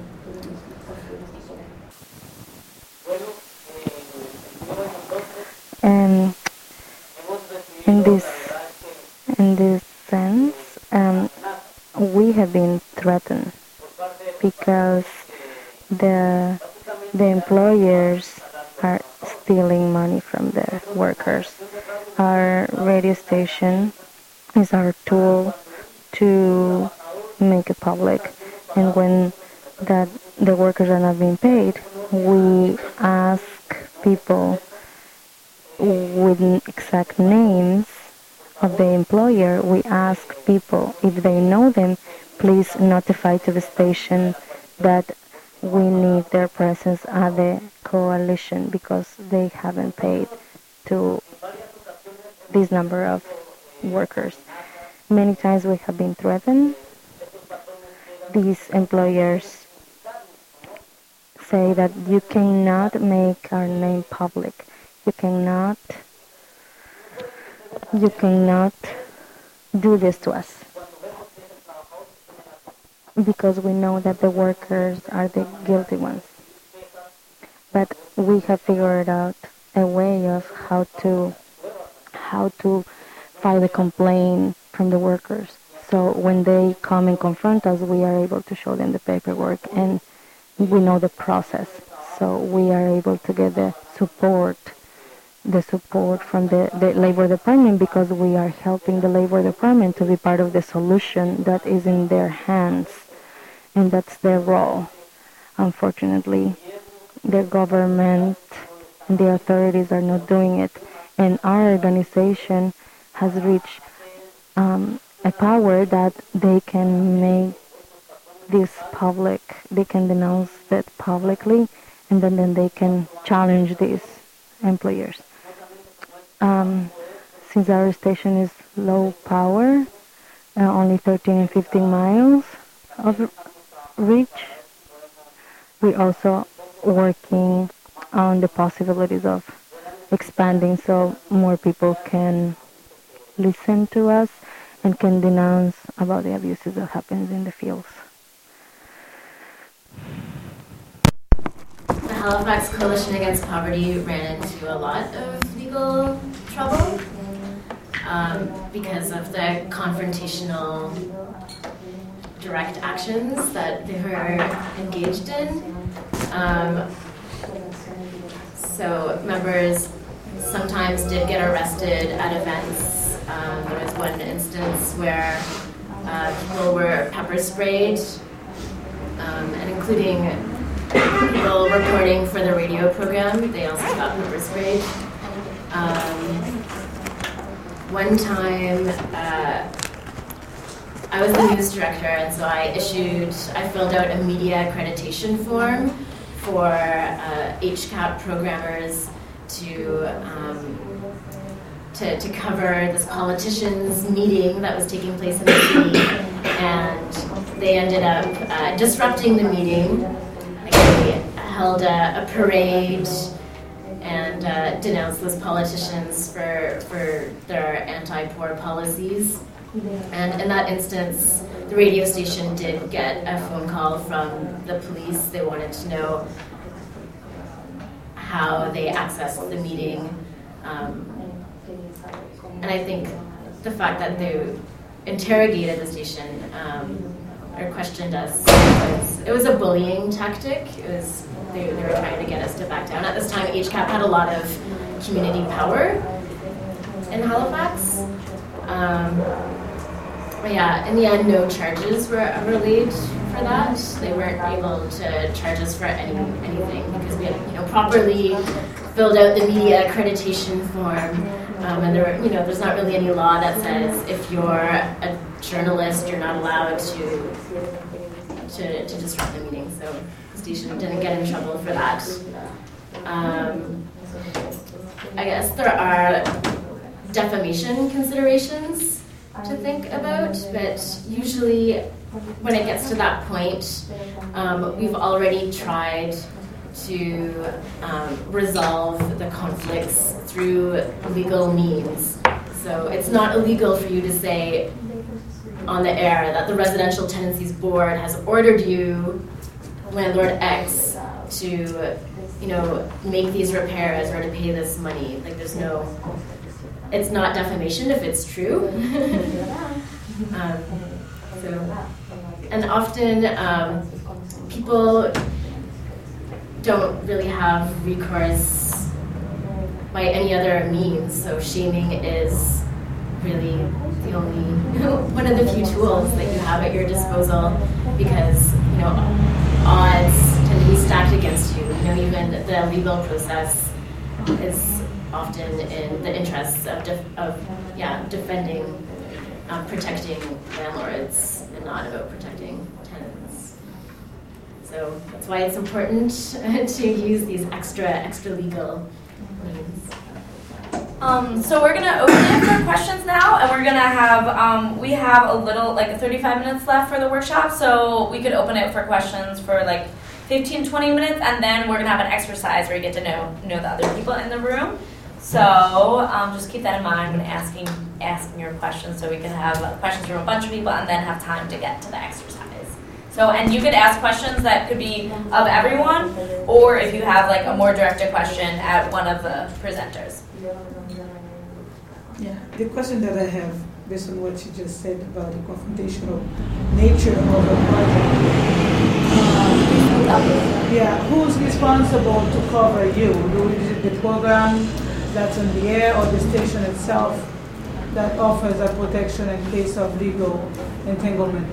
[SPEAKER 7] And in this sense, we have been threatened because the employers are stealing money from their workers. Our radio station is our tool to make it public, and when the workers are not being paid, we ask people with exact names of the employer. We ask people if they know them, please notify to the station that we need their presence at the coalition because they haven't paid to this number of workers. Many times we have been threatened. These employers say that you cannot make our name public. You cannot do this to us because we know that the workers are the guilty ones. But we have figured out a way of how to file a complaint from the workers. So when they come and confront us, we are able to show them the paperwork and we know the process. So we are able to get the support from the Labor Department because we are helping the Labor Department to be part of the solution that is in their hands, and that's their role. Unfortunately, the government and the authorities are not doing it, and our organization has reached a power that they can make this public, they can denounce that publicly, and then they can challenge these employers. Since our station is low power, only 13 and 15 miles of reach, we're also working on the possibilities of expanding so more people can listen to us and can denounce about the abuses that happens in the fields.
[SPEAKER 9] The Halifax Coalition Against Poverty ran into a lot of legal trouble because of the confrontational direct actions that they were engaged in. So members sometimes did get arrested at events. There was one instance where people were pepper sprayed, and including people reporting for the radio program, they also got pepper sprayed. One time, I was the news director, and so I filled out a media accreditation form for HCAP programmers to cover this politicians' meeting that was taking place in the city, and they ended up disrupting the meeting. They held a parade and denounced those politicians for their anti-poor policies. And in that instance, the radio station did get a phone call from the police. They wanted to know how they accessed the meeting. And I think the fact that they interrogated the station or questioned us, it was a bullying tactic. They were trying to get us to back down. At this time, HCAP had a lot of community power in Halifax. But yeah, in the end, no charges were ever laid for that. They weren't able to charge us for anything because we had, properly filled out the media accreditation form. And there's not really any law that says if you're a journalist, you're not allowed to disrupt the meeting. So the station didn't get in trouble for that. I guess there are defamation considerations to think about, but usually when it gets to that point, we've already tried to resolve the conflicts through legal means. So it's not illegal for you to say on the air that the Residential Tenancies Board has ordered you, landlord X, to make these repairs or to pay this money. Like it's not defamation if it's true. And often people don't really have recourse by any other means, so shaming is really the only one of the few tools that you have at your disposal, because odds tend to be stacked against you. Even the legal process is often in the interests of defending, protecting landlords, and not about protecting tenants. So that's why it's important to use these extra legal means.
[SPEAKER 1] So we're gonna open it for questions now, and we're gonna have we have a little 35 minutes left for the workshop, so we could open it for questions for 15-20 minutes, and then we're gonna have an exercise where you get to know the other people in the room. So just keep that in mind when asking your questions, so we can have questions from a bunch of people and then have time to get to the exercise. So, and you could ask questions that could be of everyone, or if you have a more directed question at one of the presenters.
[SPEAKER 19] Yeah, the question that I have, based on what you just said about the confrontational nature of a project, who's responsible to cover you? Is it the program that's on the air, or the station itself that offers a protection in case of legal entanglement?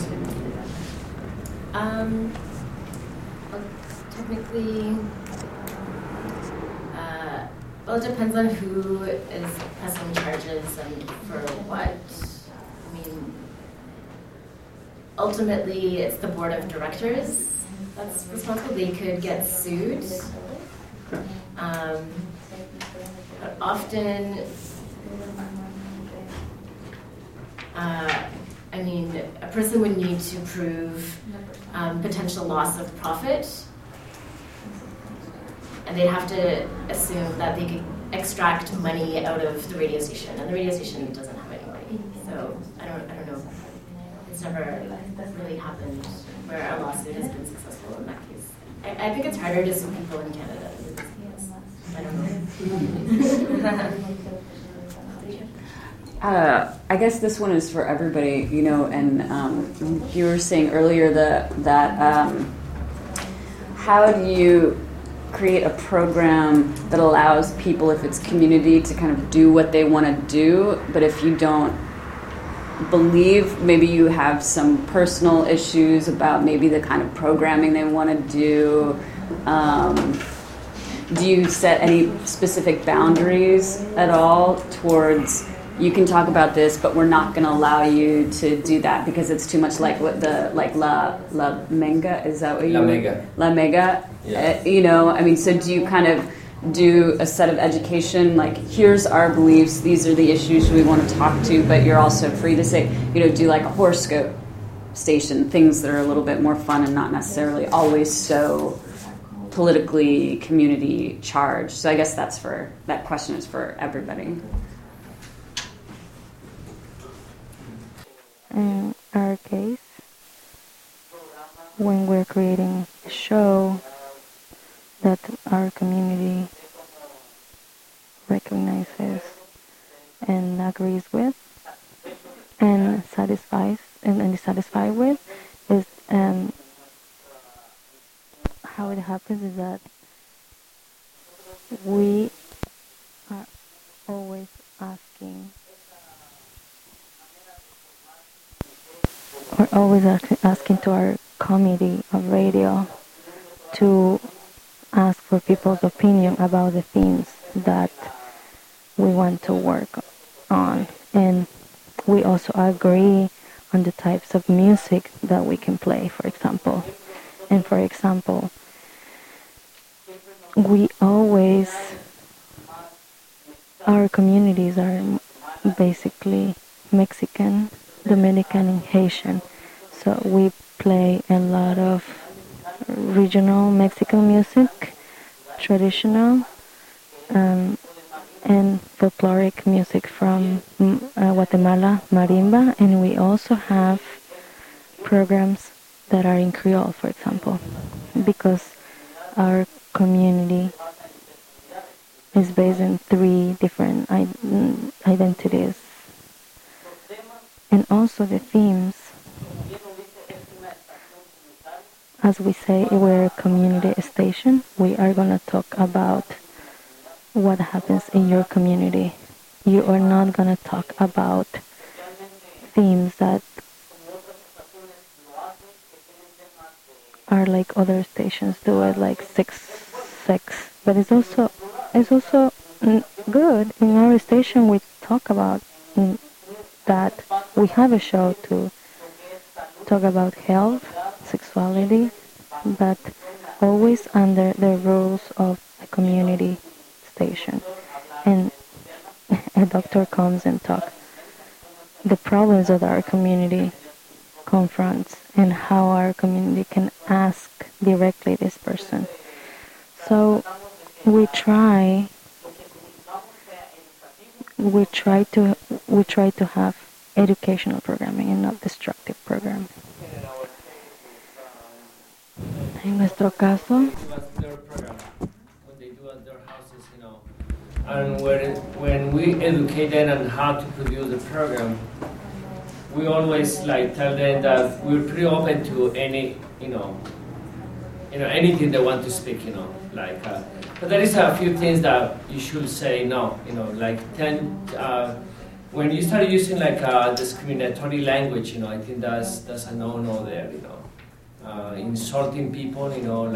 [SPEAKER 9] Technically, it depends on who is pressing charges and for what. Ultimately, it's the board of directors that's responsible. They could get sued. But often, a person would need to prove potential loss of profit, and they'd have to assume that they could extract money out of the radio station, and the radio station doesn't have any money. So I don't know. It's never really happened where a lawsuit has been successful in that case. I think it's harder to sue people in Canada. I don't know.
[SPEAKER 16] I guess this one is for everybody, and you were saying earlier that how do you create a program that allows people, if it's community, to kind of do what they want to do, but if you don't believe, maybe you have some personal issues about maybe the kind of programming they want to do, do you set any specific boundaries at all towards, you can talk about this, but we're not going to allow you to do that because it's too much like what La Mega, is that what you La Mega? Yeah. So do you kind of do a set of education, here's our beliefs, these are the issues we want to talk to, but you're also free to say, do a horoscope station, things that are a little bit more fun and not necessarily always so politically community charged. So I guess that question is for everybody.
[SPEAKER 7] In our case, when we're creating a show that our community recognizes and agrees with and satisfies and is satisfied with, is how it happens is that we are always asking. We're always asking to our committee of radio to ask for people's opinion about the themes that we want to work on. And we also agree on the types of music that we can play, for example. And for example, we always, our communities are basically Mexican, Dominican, and Haitian. So we play a lot of regional Mexican music, traditional, and folkloric music from Guatemala, marimba, and we also have programs that are in Creole, for example, because our community is based in 3 different identities. And also the themes, as we say, we're a community station. We are going to talk about what happens in your community. You are not going to talk about themes that are like other stations do it, like sex. But it's also good. In our station we talk about that. We have a show to talk about health, sexuality, but always under the rules of a community station. And a doctor comes and talks the problems that our community confronts and how our community can ask directly this person. So we try to have educational programming and not destructive programming. En nuestro caso,
[SPEAKER 3] and when we educate them on how to produce the program, we always tell them that we're pretty open to any, anything they want to speak, but there is a few things that you should say no, when you start using discriminatory language, I think that's a no-no there, insulting people,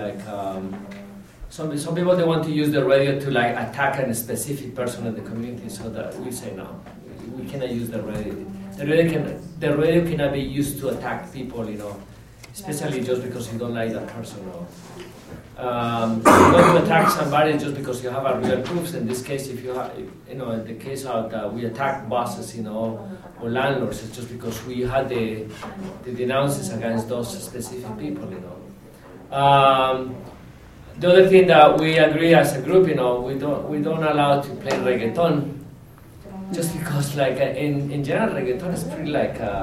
[SPEAKER 3] some people they want to use the radio to attack a specific person in the community, so that we say no, we cannot use the radio. The radio cannot be used to attack people, especially just because you don't like that person. You don't attack somebody just because you have a real proofs. In this case, if you have, in the case of we attack bosses, or landlords, it's just because we had the denounces against those specific people, The other thing that we agree as a group, we don't allow to play reggaeton. Just because, in general, reggaeton is pretty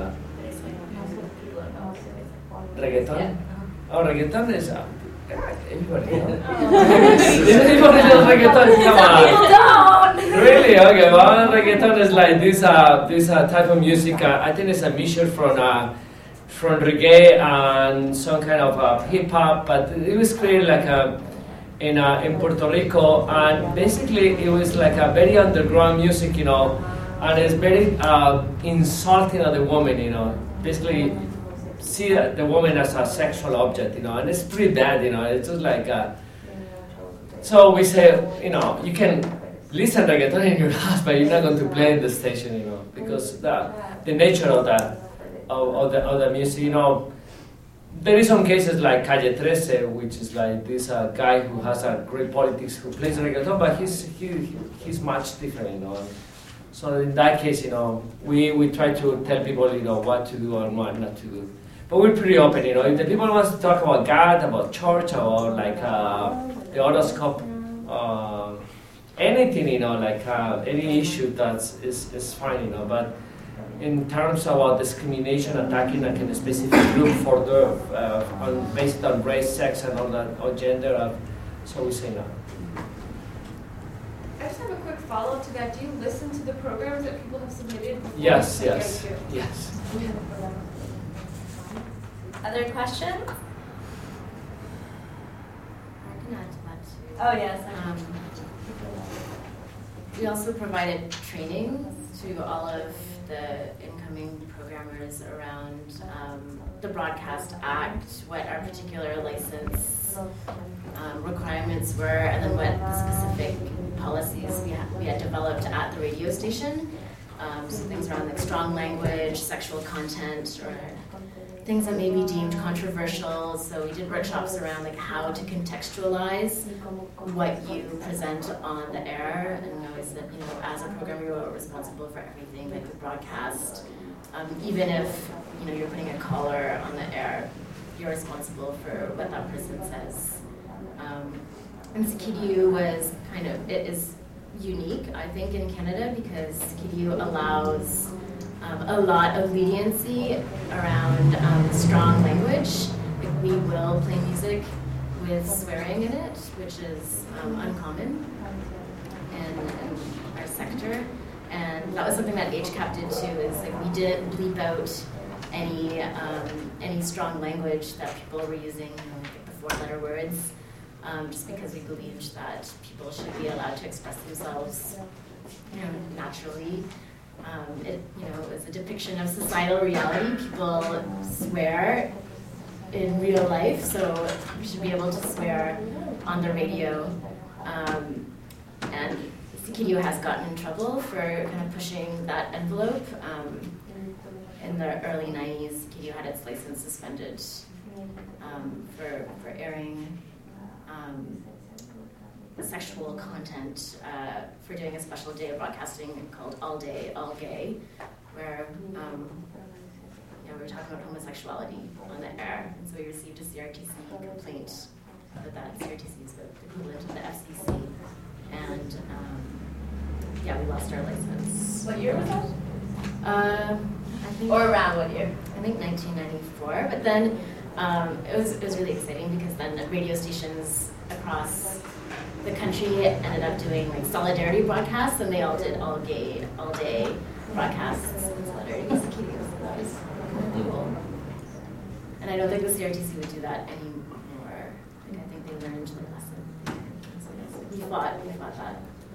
[SPEAKER 3] reggaeton. Oh, reggaeton is everybody. Everybody does reggaeton. Come on. Really? Okay. Well, reggaeton is this type of music. I think it's a mixture from reggae and some kind of hip hop, but it was created in Puerto Rico, and basically it was a very underground music, and it's very insulting of the woman, basically see the woman as a sexual object, and it's pretty bad, it's just so we say, you can listen to reggaeton in your house, but you're not going to play in the station, because the nature of the music, there is some cases like Calle 13, which is this guy who has a great politics who plays reggaeton, but he's much different, So in that case, we try to tell people, what to do and what not to do. But we're pretty open, If the people want to talk about God, about church, or the horoscope, anything, any issue is fine, But in terms of discrimination, attacking a specific group for based on race, sex, and all that, or gender, so we say no.
[SPEAKER 22] I just have a quick follow-up to that. Do you listen to the programs that people have submitted?
[SPEAKER 3] Yes.
[SPEAKER 1] Other questions?
[SPEAKER 4] I can add to that too.
[SPEAKER 1] Oh, yes.
[SPEAKER 4] We also provided training to all of the incoming programmers around the Broadcast Act, what our particular license requirements were, and then what the specific policies we had developed at the radio station. So things around strong language, sexual content, or
[SPEAKER 9] things that may be deemed controversial. So we did workshops around like how to contextualize what you present on the air, and always that, you know, as a programmer, you're responsible for everything that you broadcast. Even if, you know, you're putting a caller on the air, you're responsible for what that person says. And CKDU was it is unique, I think, in Canada, because CKDU allows a lot of leniency around strong language. Like, we will play music with swearing in it, which is uncommon in our sector. And that was something that HCAP did too, is like we didn't bleep out any strong language that people were using, you know, like the 4-letter words, just because we believed that people should be allowed to express themselves, you know, naturally. It, you know, was a depiction of societal reality. People swear in real life, so we should be able to swear on the radio. And CKDU has gotten in trouble for kind of pushing that envelope. In the early 90s, CKDU had its license suspended for airing sexual content, for doing a special day of broadcasting called All Day, All Gay, where we were talking about homosexuality on the air. And so we received a CRTC complaint about that. CRTC is the equivalent of the FCC. And we lost our license.
[SPEAKER 1] What year was that?
[SPEAKER 9] I think,
[SPEAKER 1] or around what year?
[SPEAKER 9] I think 1994. But then it was really exciting, because then radio stations across the country ended up doing like solidarity broadcasts, and they all did all day broadcasts in solidarity with CKDU. So that was cool. And I don't think the CRTC would do that anymore. Like, I think they learned their lesson. So we fought that.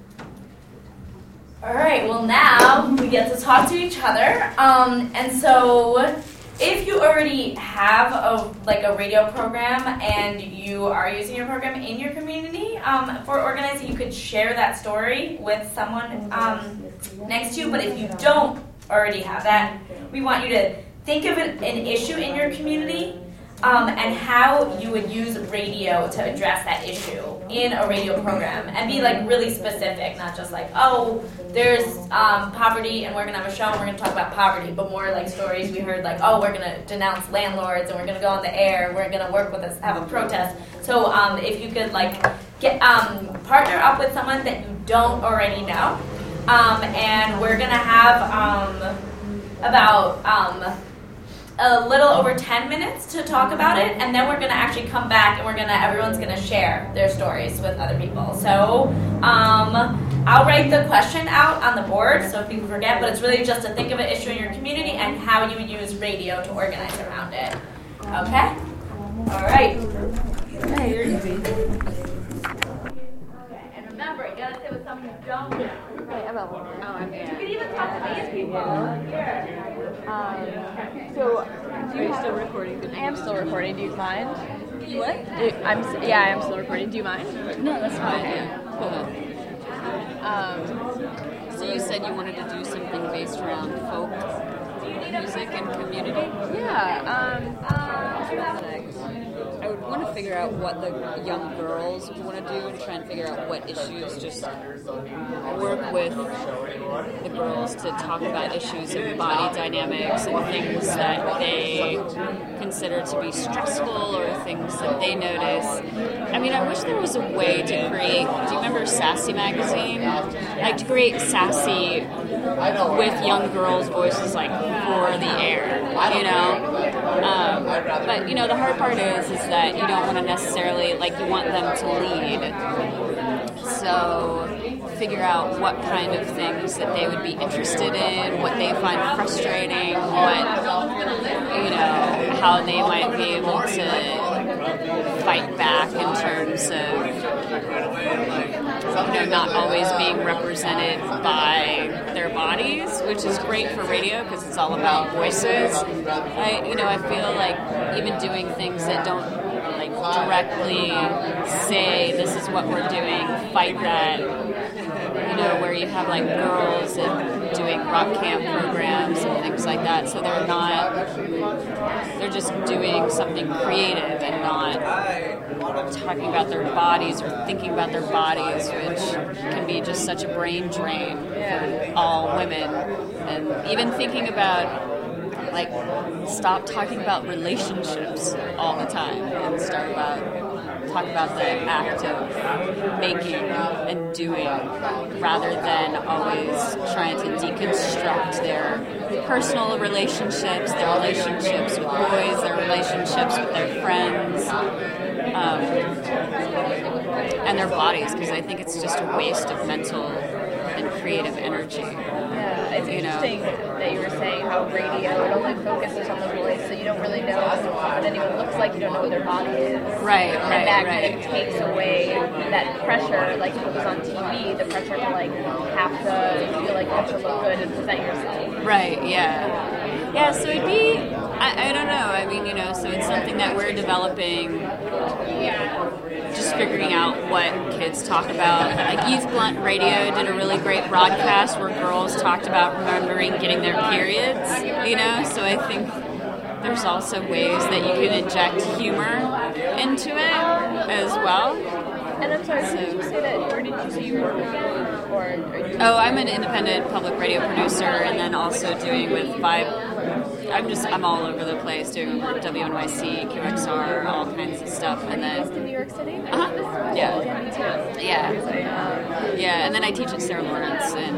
[SPEAKER 1] All right, well now we get to talk to each other. And so if you already have a radio program and you are using your program in your community for organizing, you could share that story with someone next to you. But if you don't already have that, we want you to think of an issue in your community and how you would use radio to address that issue in a radio program, and be like really specific, not just like, oh, there's poverty and we're gonna have a show and we're gonna talk about poverty, but more like stories we heard, like, oh, we're gonna denounce landlords and we're gonna go on the air, we're gonna work with us, have a protest. So if you could like get partner up with someone that you don't already know, and we're gonna have about a little over 10 minutes to talk about it, and then we're going to actually come back and everyone's going to share their stories with other people. So I'll write the question out on the board so if people forget, but it's really just to think of an issue in your community and how you would use radio to organize around it. Okay? All right. Okay, and remember, you got to say with someone you don't know.
[SPEAKER 11] Hey, I'm Ella.
[SPEAKER 1] Oh, I'm here. You can even talk to these people here.
[SPEAKER 11] So,
[SPEAKER 12] are you still recording?
[SPEAKER 11] I am still recording. Do you mind?
[SPEAKER 12] You what?
[SPEAKER 11] I am still recording. Do you mind?
[SPEAKER 12] No, that's fine.
[SPEAKER 11] Okay.
[SPEAKER 12] Cool. So you said you wanted to do something based around folk music and community?
[SPEAKER 11] Yeah.
[SPEAKER 12] I would want to figure out what the young girls would want to do and try and figure out what issues, just work with the girls to talk about issues of body dynamics and things that they consider to be stressful or things that they notice. I mean, I wish there was a way to create, do you remember Sassy magazine? Like to create Sassy with young girls' voices like for the air, you know? But, you know, the hard part is that you don't want to necessarily, like, you want them to lead. So figure out what kind of things that they would be interested in, what they find frustrating, what, you know, how they might be able to fight back in terms of, you know, not always being represented by their bodies, which is great for radio because it's all about voices. I feel like even doing things that don't like directly say this is what we're doing, fight that, you know, where you have like girls and doing rock camp programs and things like that. So they're just doing something creative and not talking about their bodies or thinking about their bodies, which can be just such a brain drain for all women. And even thinking about, like, stop talking about relationships all the time and talk about the act of making and doing, rather than always trying to deconstruct their personal relationships, their relationships with boys, their relationships with their friends, and their bodies, because I think it's just a waste of mental and creative energy.
[SPEAKER 11] Yeah, it's interesting that you were saying how radio, it only focuses on the voice, so you don't really know what anyone looks like, you don't know what their body is.
[SPEAKER 12] Right,
[SPEAKER 11] and that kind of takes away that pressure, like if it was on TV, the pressure to like have to feel like you have to look good and present yourself.
[SPEAKER 12] Right, yeah. Yeah, so it'd be, I don't know, I mean, so it's something that we're developing, just figuring out what kids talk about. Like Youth Blunt Radio did a really great broadcast where girls talked about remembering getting their periods, so I think there's also ways that you can inject humor into it as well.
[SPEAKER 11] And I'm sorry, did you say that, where did you say you work again? Or are you...
[SPEAKER 12] Oh, I'm an independent public radio producer, and then also doing with I'm all over the place, doing WNYC, QXR, all kinds of stuff, and then...
[SPEAKER 11] in New York City?
[SPEAKER 12] Yeah, and then I teach at Sarah Lawrence, and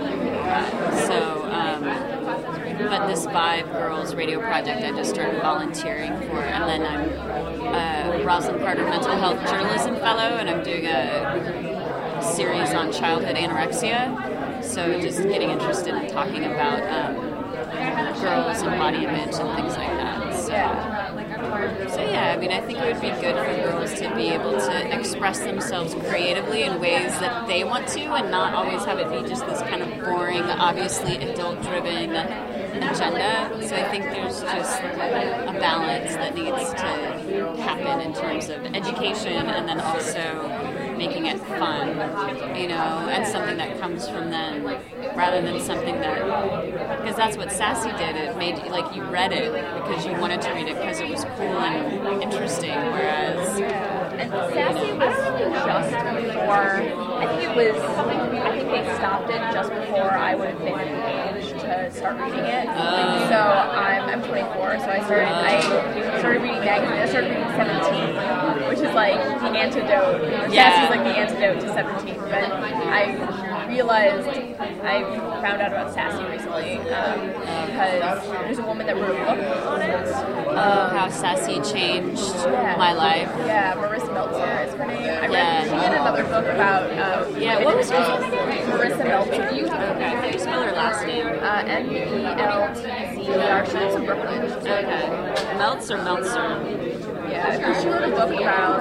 [SPEAKER 12] but this Vibe Girls radio project I just started volunteering for, and then I'm a Rosalind Carter Mental Health Journalism Fellow, and I'm doing a series on childhood anorexia, so just getting interested in talking about girls and body image and things like that. So yeah, I mean, I think it would be good for girls to be able to express themselves creatively in ways that they want to, and not always have it be just this kind of boring, obviously adult-driven agenda. So I think there's just a balance that needs to happen in terms of education, and then also making it fun, and something that comes from them, rather than something that, because that's what Sassy did, it made, like, you read it because you wanted to read it because it was cool and interesting, whereas...
[SPEAKER 11] And Sassy was just before, I think they stopped it just before I would have been at the age to start reading it. So I'm 24, so I started reading magazines. I started reading 17, which is like the antidote. Sassy's like the antidote to 17. But I realized, I found out about Sassy recently because there's a woman that wrote a book on it.
[SPEAKER 12] How Sassy changed my life.
[SPEAKER 11] Yeah, Marissa Meltzer is her name. She did another book about
[SPEAKER 12] what was her name?
[SPEAKER 11] Marissa Meltzer.
[SPEAKER 12] Okay, how do you spell her last name?
[SPEAKER 11] M-E-L-T-Z-E-R. She lives in Brooklyn.
[SPEAKER 12] Okay. Meltzer.
[SPEAKER 11] Yeah, she wrote a book about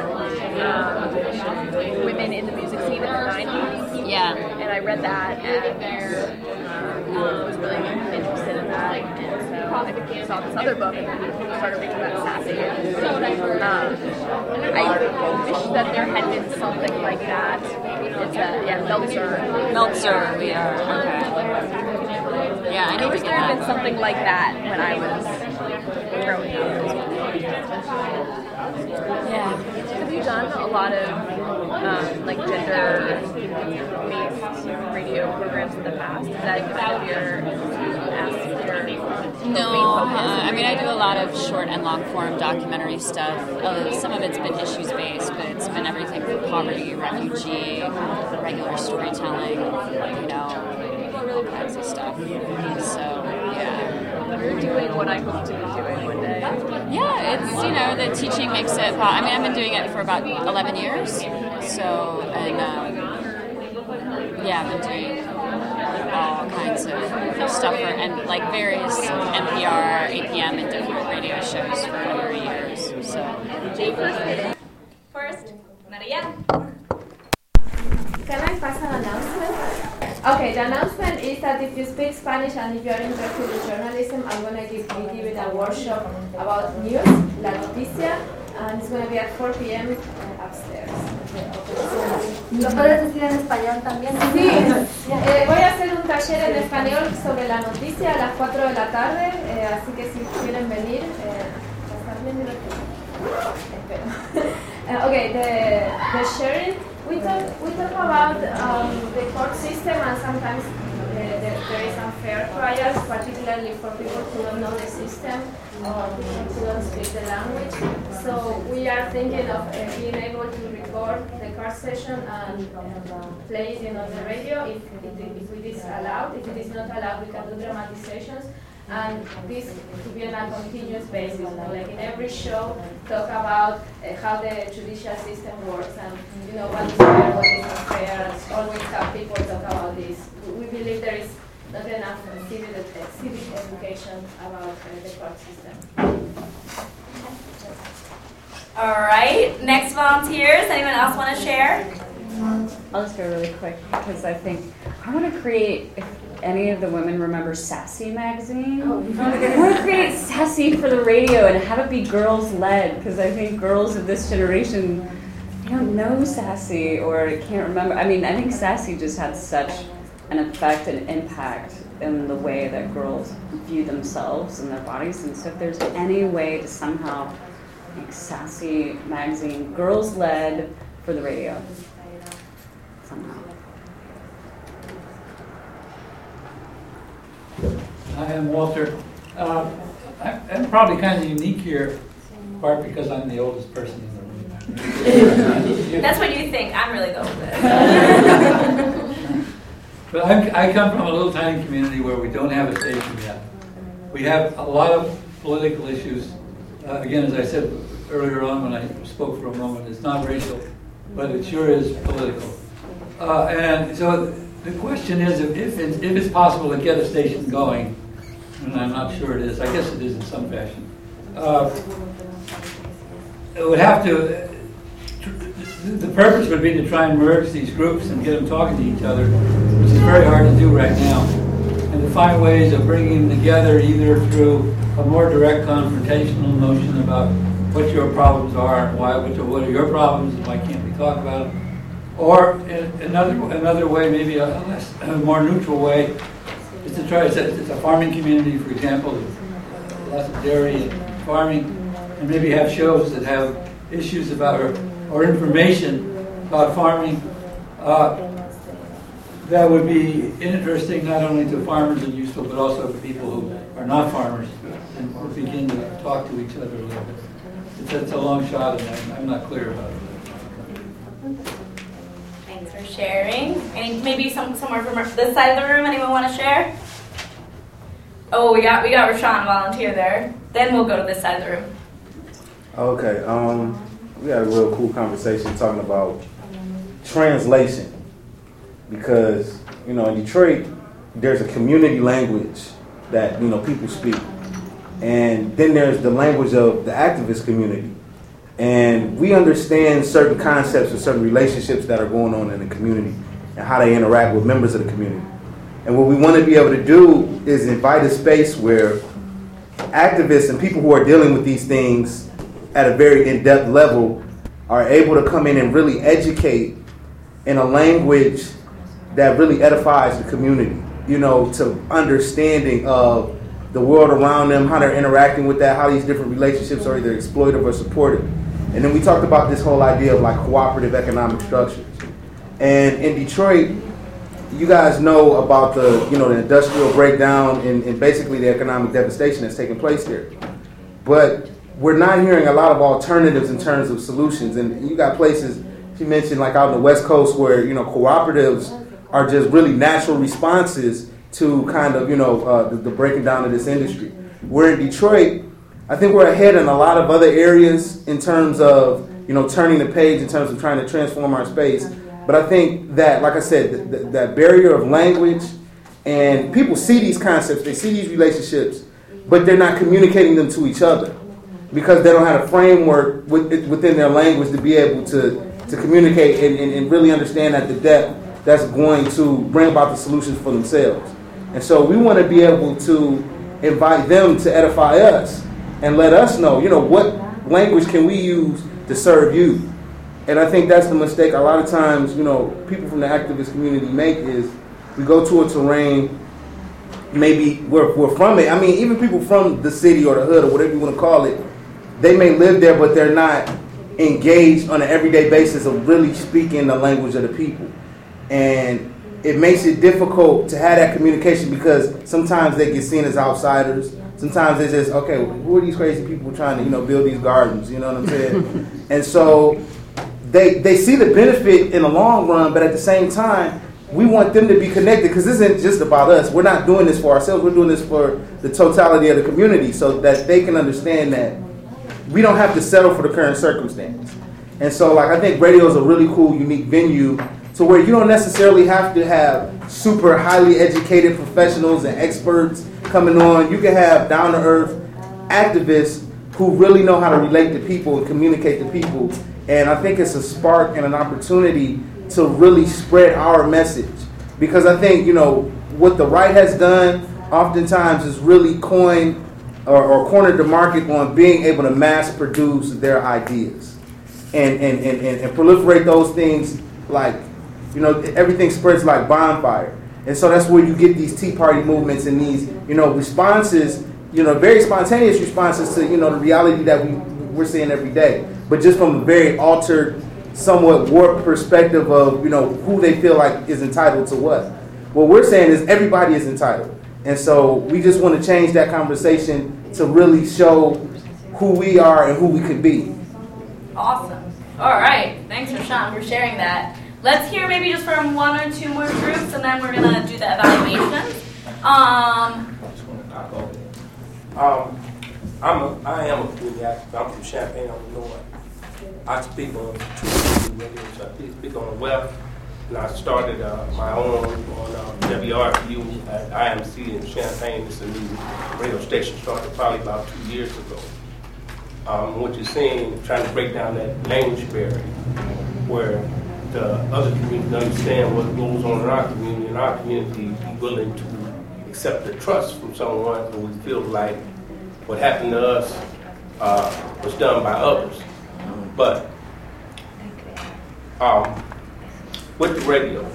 [SPEAKER 11] women in the music scene in the 90s.
[SPEAKER 12] Yeah.
[SPEAKER 11] And I read that and was really interested in that. And so I saw this other book and started reading about Sassy. I wish that there had been something like that. It's Meltzer.
[SPEAKER 12] We are. Okay. Yeah, I
[SPEAKER 11] wish there had been something like that when I was growing up.
[SPEAKER 12] Yeah.
[SPEAKER 11] Have you done a lot of gender-based radio programs in the past? Is that kind of your
[SPEAKER 12] No, I mean, I do a lot of short and long form documentary stuff. Some of it's been issues based, but it's been everything from poverty, refugee, regular storytelling, all kinds of stuff. So, yeah.
[SPEAKER 11] You're doing what I hope to be doing one day.
[SPEAKER 12] Yeah, it's, the teaching makes it, I mean, I've been doing it for about 11 years. So, and, I've been doing all kinds of stuff and like various NPR, APM, and different radio shows for a number of years. So,
[SPEAKER 1] First, Maria.
[SPEAKER 13] Can I pass an announcement? Okay, the announcement is that if you speak Spanish and if you are interested in journalism, I'm going to be giving a workshop about news, La Noticia, and it's going to be at 4 p.m. upstairs.
[SPEAKER 14] ¿Lo puedes decir en español también?
[SPEAKER 13] Sí, voy a hacer share en español sobre la noticia a las 4 de la tarde, así que si quieren venir, va a estar bien divertido. Okay, the sharing, we talk about the court system, and sometimes there is unfair trials, particularly for people who don't know the system or who don't speak the language. So we are thinking of being able to record the court session and play it on the radio if it is allowed. If it is not allowed, we can do dramatizations. And this to be on a continuous basis, like in every show, talk about how the judicial system works and what is fair, what is not fair. Always have people talk about this. We believe there is not enough civic education about the court system.
[SPEAKER 1] All right, next volunteers. Anyone else want to share?
[SPEAKER 16] I'll just go really quick because I think I want to create, if any of the women remember Sassy magazine, I want to create Sassy for the radio and have it be girls led, because I think girls of this generation, they don't know Sassy or can't remember. I mean, I think Sassy just had such an effect and impact in the way that girls view themselves and their bodies, and so if there's any way to somehow make Sassy magazine girls led for the radio somehow.
[SPEAKER 14] I am Walter. I'm probably kind of unique here, in part because I'm the oldest person in the room.
[SPEAKER 1] That's what you think. I'm really the oldest.
[SPEAKER 14] But I come from a little tiny community where we don't have a station yet. We have a lot of political issues. Again, as I said earlier on when I spoke for a moment, it's not racial, but it sure is political. And so the question is if it's possible to get a station going, and I'm not sure it is. I guess it is in some fashion. It would have to. The purpose would be to try and merge these groups and get them talking to each other, which is very hard to do right now, and to find ways of bringing them together either through a more direct confrontational notion about what your problems are and what are your problems and why can't we talk about them, or another way, maybe a more neutral way, is to try. It's a farming community, for example, lots of dairy and farming, and maybe have shows that have issues about or information about farming that would be interesting not only to farmers and useful, but also to people who are not farmers and would begin to talk to each other a little bit. It's a long shot, and I'm not clear about it.
[SPEAKER 1] Thanks for sharing. And maybe somewhere from this side of the room, anyone want to share? Oh, we got Rashawn volunteer there. Then we'll go to this side of the room.
[SPEAKER 15] Okay. We had a real cool conversation talking about translation, because in Detroit there's a community language that people speak, and then there's the language of the activist community, and we understand certain concepts and certain relationships that are going on in the community and how they interact with members of the community. And what we want to be able to do is invite a space where activists and people who are dealing with these things at a very in-depth level are able to come in and really educate in a language that really edifies the community, to understanding of the world around them, how they're interacting with that, how these different relationships are either exploitive or supportive. And then we talked about this whole idea of like cooperative economic structures. And in Detroit, you guys know about the industrial breakdown and basically the economic devastation that's taking place there. But we're not hearing a lot of alternatives in terms of solutions. And you got places, she mentioned like out on the West Coast where, cooperatives are just really natural responses to kind of, the breaking down of this industry. We're in Detroit, I think we're ahead in a lot of other areas in terms of, turning the page in terms of trying to transform our space. But I think that, like I said, that barrier of language, and people see these concepts, they see these relationships, but they're not communicating them to each other because they don't have a framework within their language to be able to communicate and really understand at the depth that's going to bring about the solutions for themselves. And so we want to be able to invite them to edify us and let us know, what language can we use to serve you. And I think that's the mistake a lot of times, people from the activist community make is we go to a terrain, maybe we're from it. I mean, even people from the city or the hood or whatever you want to call it, they may live there, but they're not engaged on an everyday basis of really speaking the language of the people. And it makes it difficult to have that communication because sometimes they get seen as outsiders. Sometimes it's just, okay, who are these crazy people trying to, build these gardens, you know what I'm saying? And so they see the benefit in the long run, but at the same time, we want them to be connected because this isn't just about us. We're not doing this for ourselves. We're doing this for the totality of the community so that they can understand that we don't have to settle for the current circumstance. And so, I think radio is a really cool, unique venue to where you don't necessarily have to have super highly educated professionals and experts coming on. You can have down-to-earth activists who really know how to relate to people and communicate to people. And I think it's a spark and an opportunity to really spread our message. Because I think, what the right has done oftentimes is really coined or cornered the market on being able to mass produce their ideas and proliferate those things everything spreads like bonfire. And so that's where you get these Tea Party movements and these, responses, very spontaneous responses to, the reality that we're seeing every day. But just from a very altered, somewhat warped perspective of, who they feel like is entitled to what. What we're saying is everybody is entitled. And so we just want to change that conversation to really show who we are and who we could be.
[SPEAKER 1] Awesome. All right. Thanks, Rashawn, for sharing that. Let's hear maybe just from one or two more groups, and then we're going to do the evaluations.
[SPEAKER 17] I am a community activist. I'm from Champaign, Illinois. I speak on two radios. I speak on the web, and I started my own on WRFU at IMC in Champaign. It's a new radio station started probably about 2 years ago. What you're seeing, trying to break down that language barrier, where the other communities understand what goes on in our community, and our community be willing to accept the trust from someone who we feel like what happened to us was done by others. But with the radio,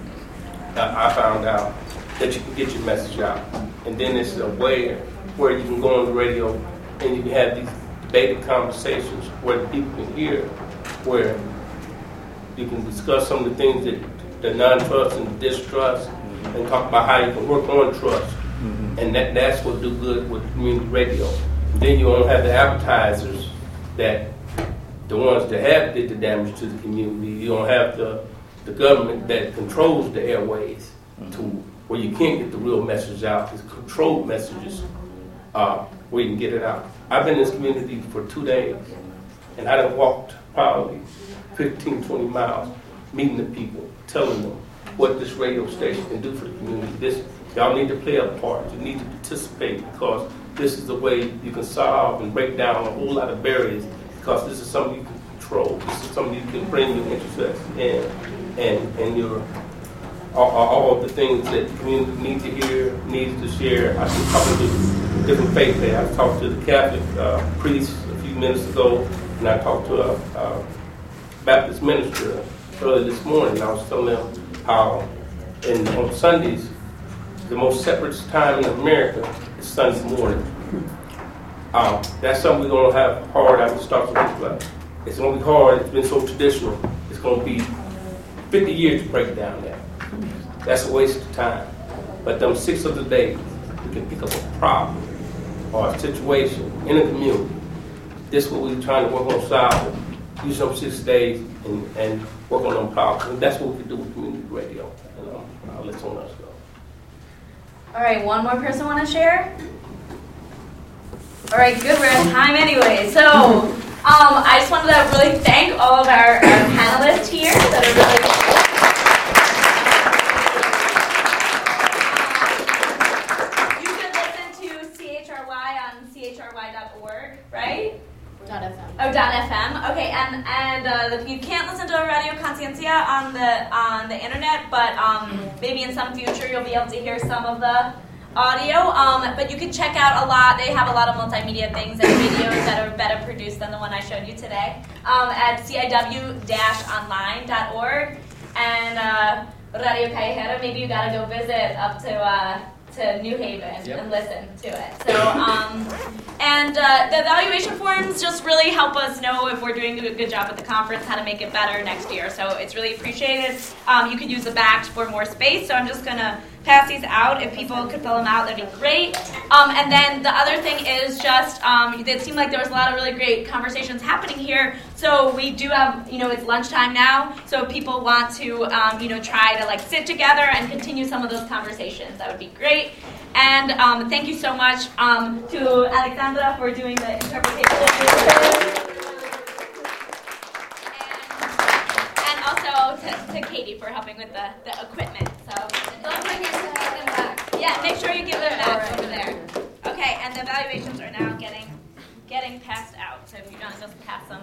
[SPEAKER 17] I found out that you can get your message out. And then it's a way where you can go on the radio and you can have these debated conversations where the people can hear, where you can discuss some of the things that the non-trust and the distrust, and talk about how you can work on trust. And that's what do good with community radio. Then you don't have the advertisers that the ones that have did the damage to the community. You don't have the government that controls the airways to where you can't get the real message out. It's controlled messages where you can get it out. I've been in this community for 2 days, and I done walked probably 15, 20 miles, meeting the people, telling them what this radio station can do for the community. Y'all need to play a part. You need to participate because this is the way you can solve and break down a whole lot of barriers because this is something you can control. This is something you can bring your interests in and your all the things that the community needs to hear, needs to share. I've been talking to different faiths there. I talked to the Catholic priest a few minutes ago, and I talked to a Baptist minister earlier this morning. I was telling them how on Sundays, the most separate time in America is Sunday morning. That's something we're going to have hard after the start of the week. It's going to be hard. It's been so traditional. It's going to be 50 years to break down that. That's a waste of time. But them 6 other days, we can pick up a problem or a situation in a community. This is what we're trying to work on solving. Use them 6 days and work on them problems. And that's what we can do with community radio. And I'll let someone else go.
[SPEAKER 1] All right, one more person want to share? All right, good. We're at time anyway. So I just wanted to really thank all of our panelists here that are really You should listen to CHRY on chry.org, right?
[SPEAKER 9] .fm.
[SPEAKER 1] Oh, .fm. Okay, and you can't listen to Radio Conciencia on the internet, but maybe in some future you'll be able to hear some of the audio. But you can check out a lot. They have a lot of multimedia things and videos that are better produced than the one I showed you today at ciw-online.org. And Radio Callejera, maybe you gotta go visit up to New Haven and listen to it. So, and the evaluation forms just really help us know if we're doing a good job at the conference, how to make it better next year. So it's really appreciated. You could use the back for more space, so I'm just gonna pass these out. If people could fill them out, that'd be great. And then the other thing is just, it seemed like there was a lot of really great conversations happening here. So we do have, it's lunchtime now, so if people want to, try to sit together and continue some of those conversations, that would be great. And thank you so much to Alexandra for doing the interpretation. And also to Katie for helping with the equipment. So don't forget to give them back. Yeah, make sure you give them back over there. Okay, and the evaluations are now getting passed out. So if you want to just pass them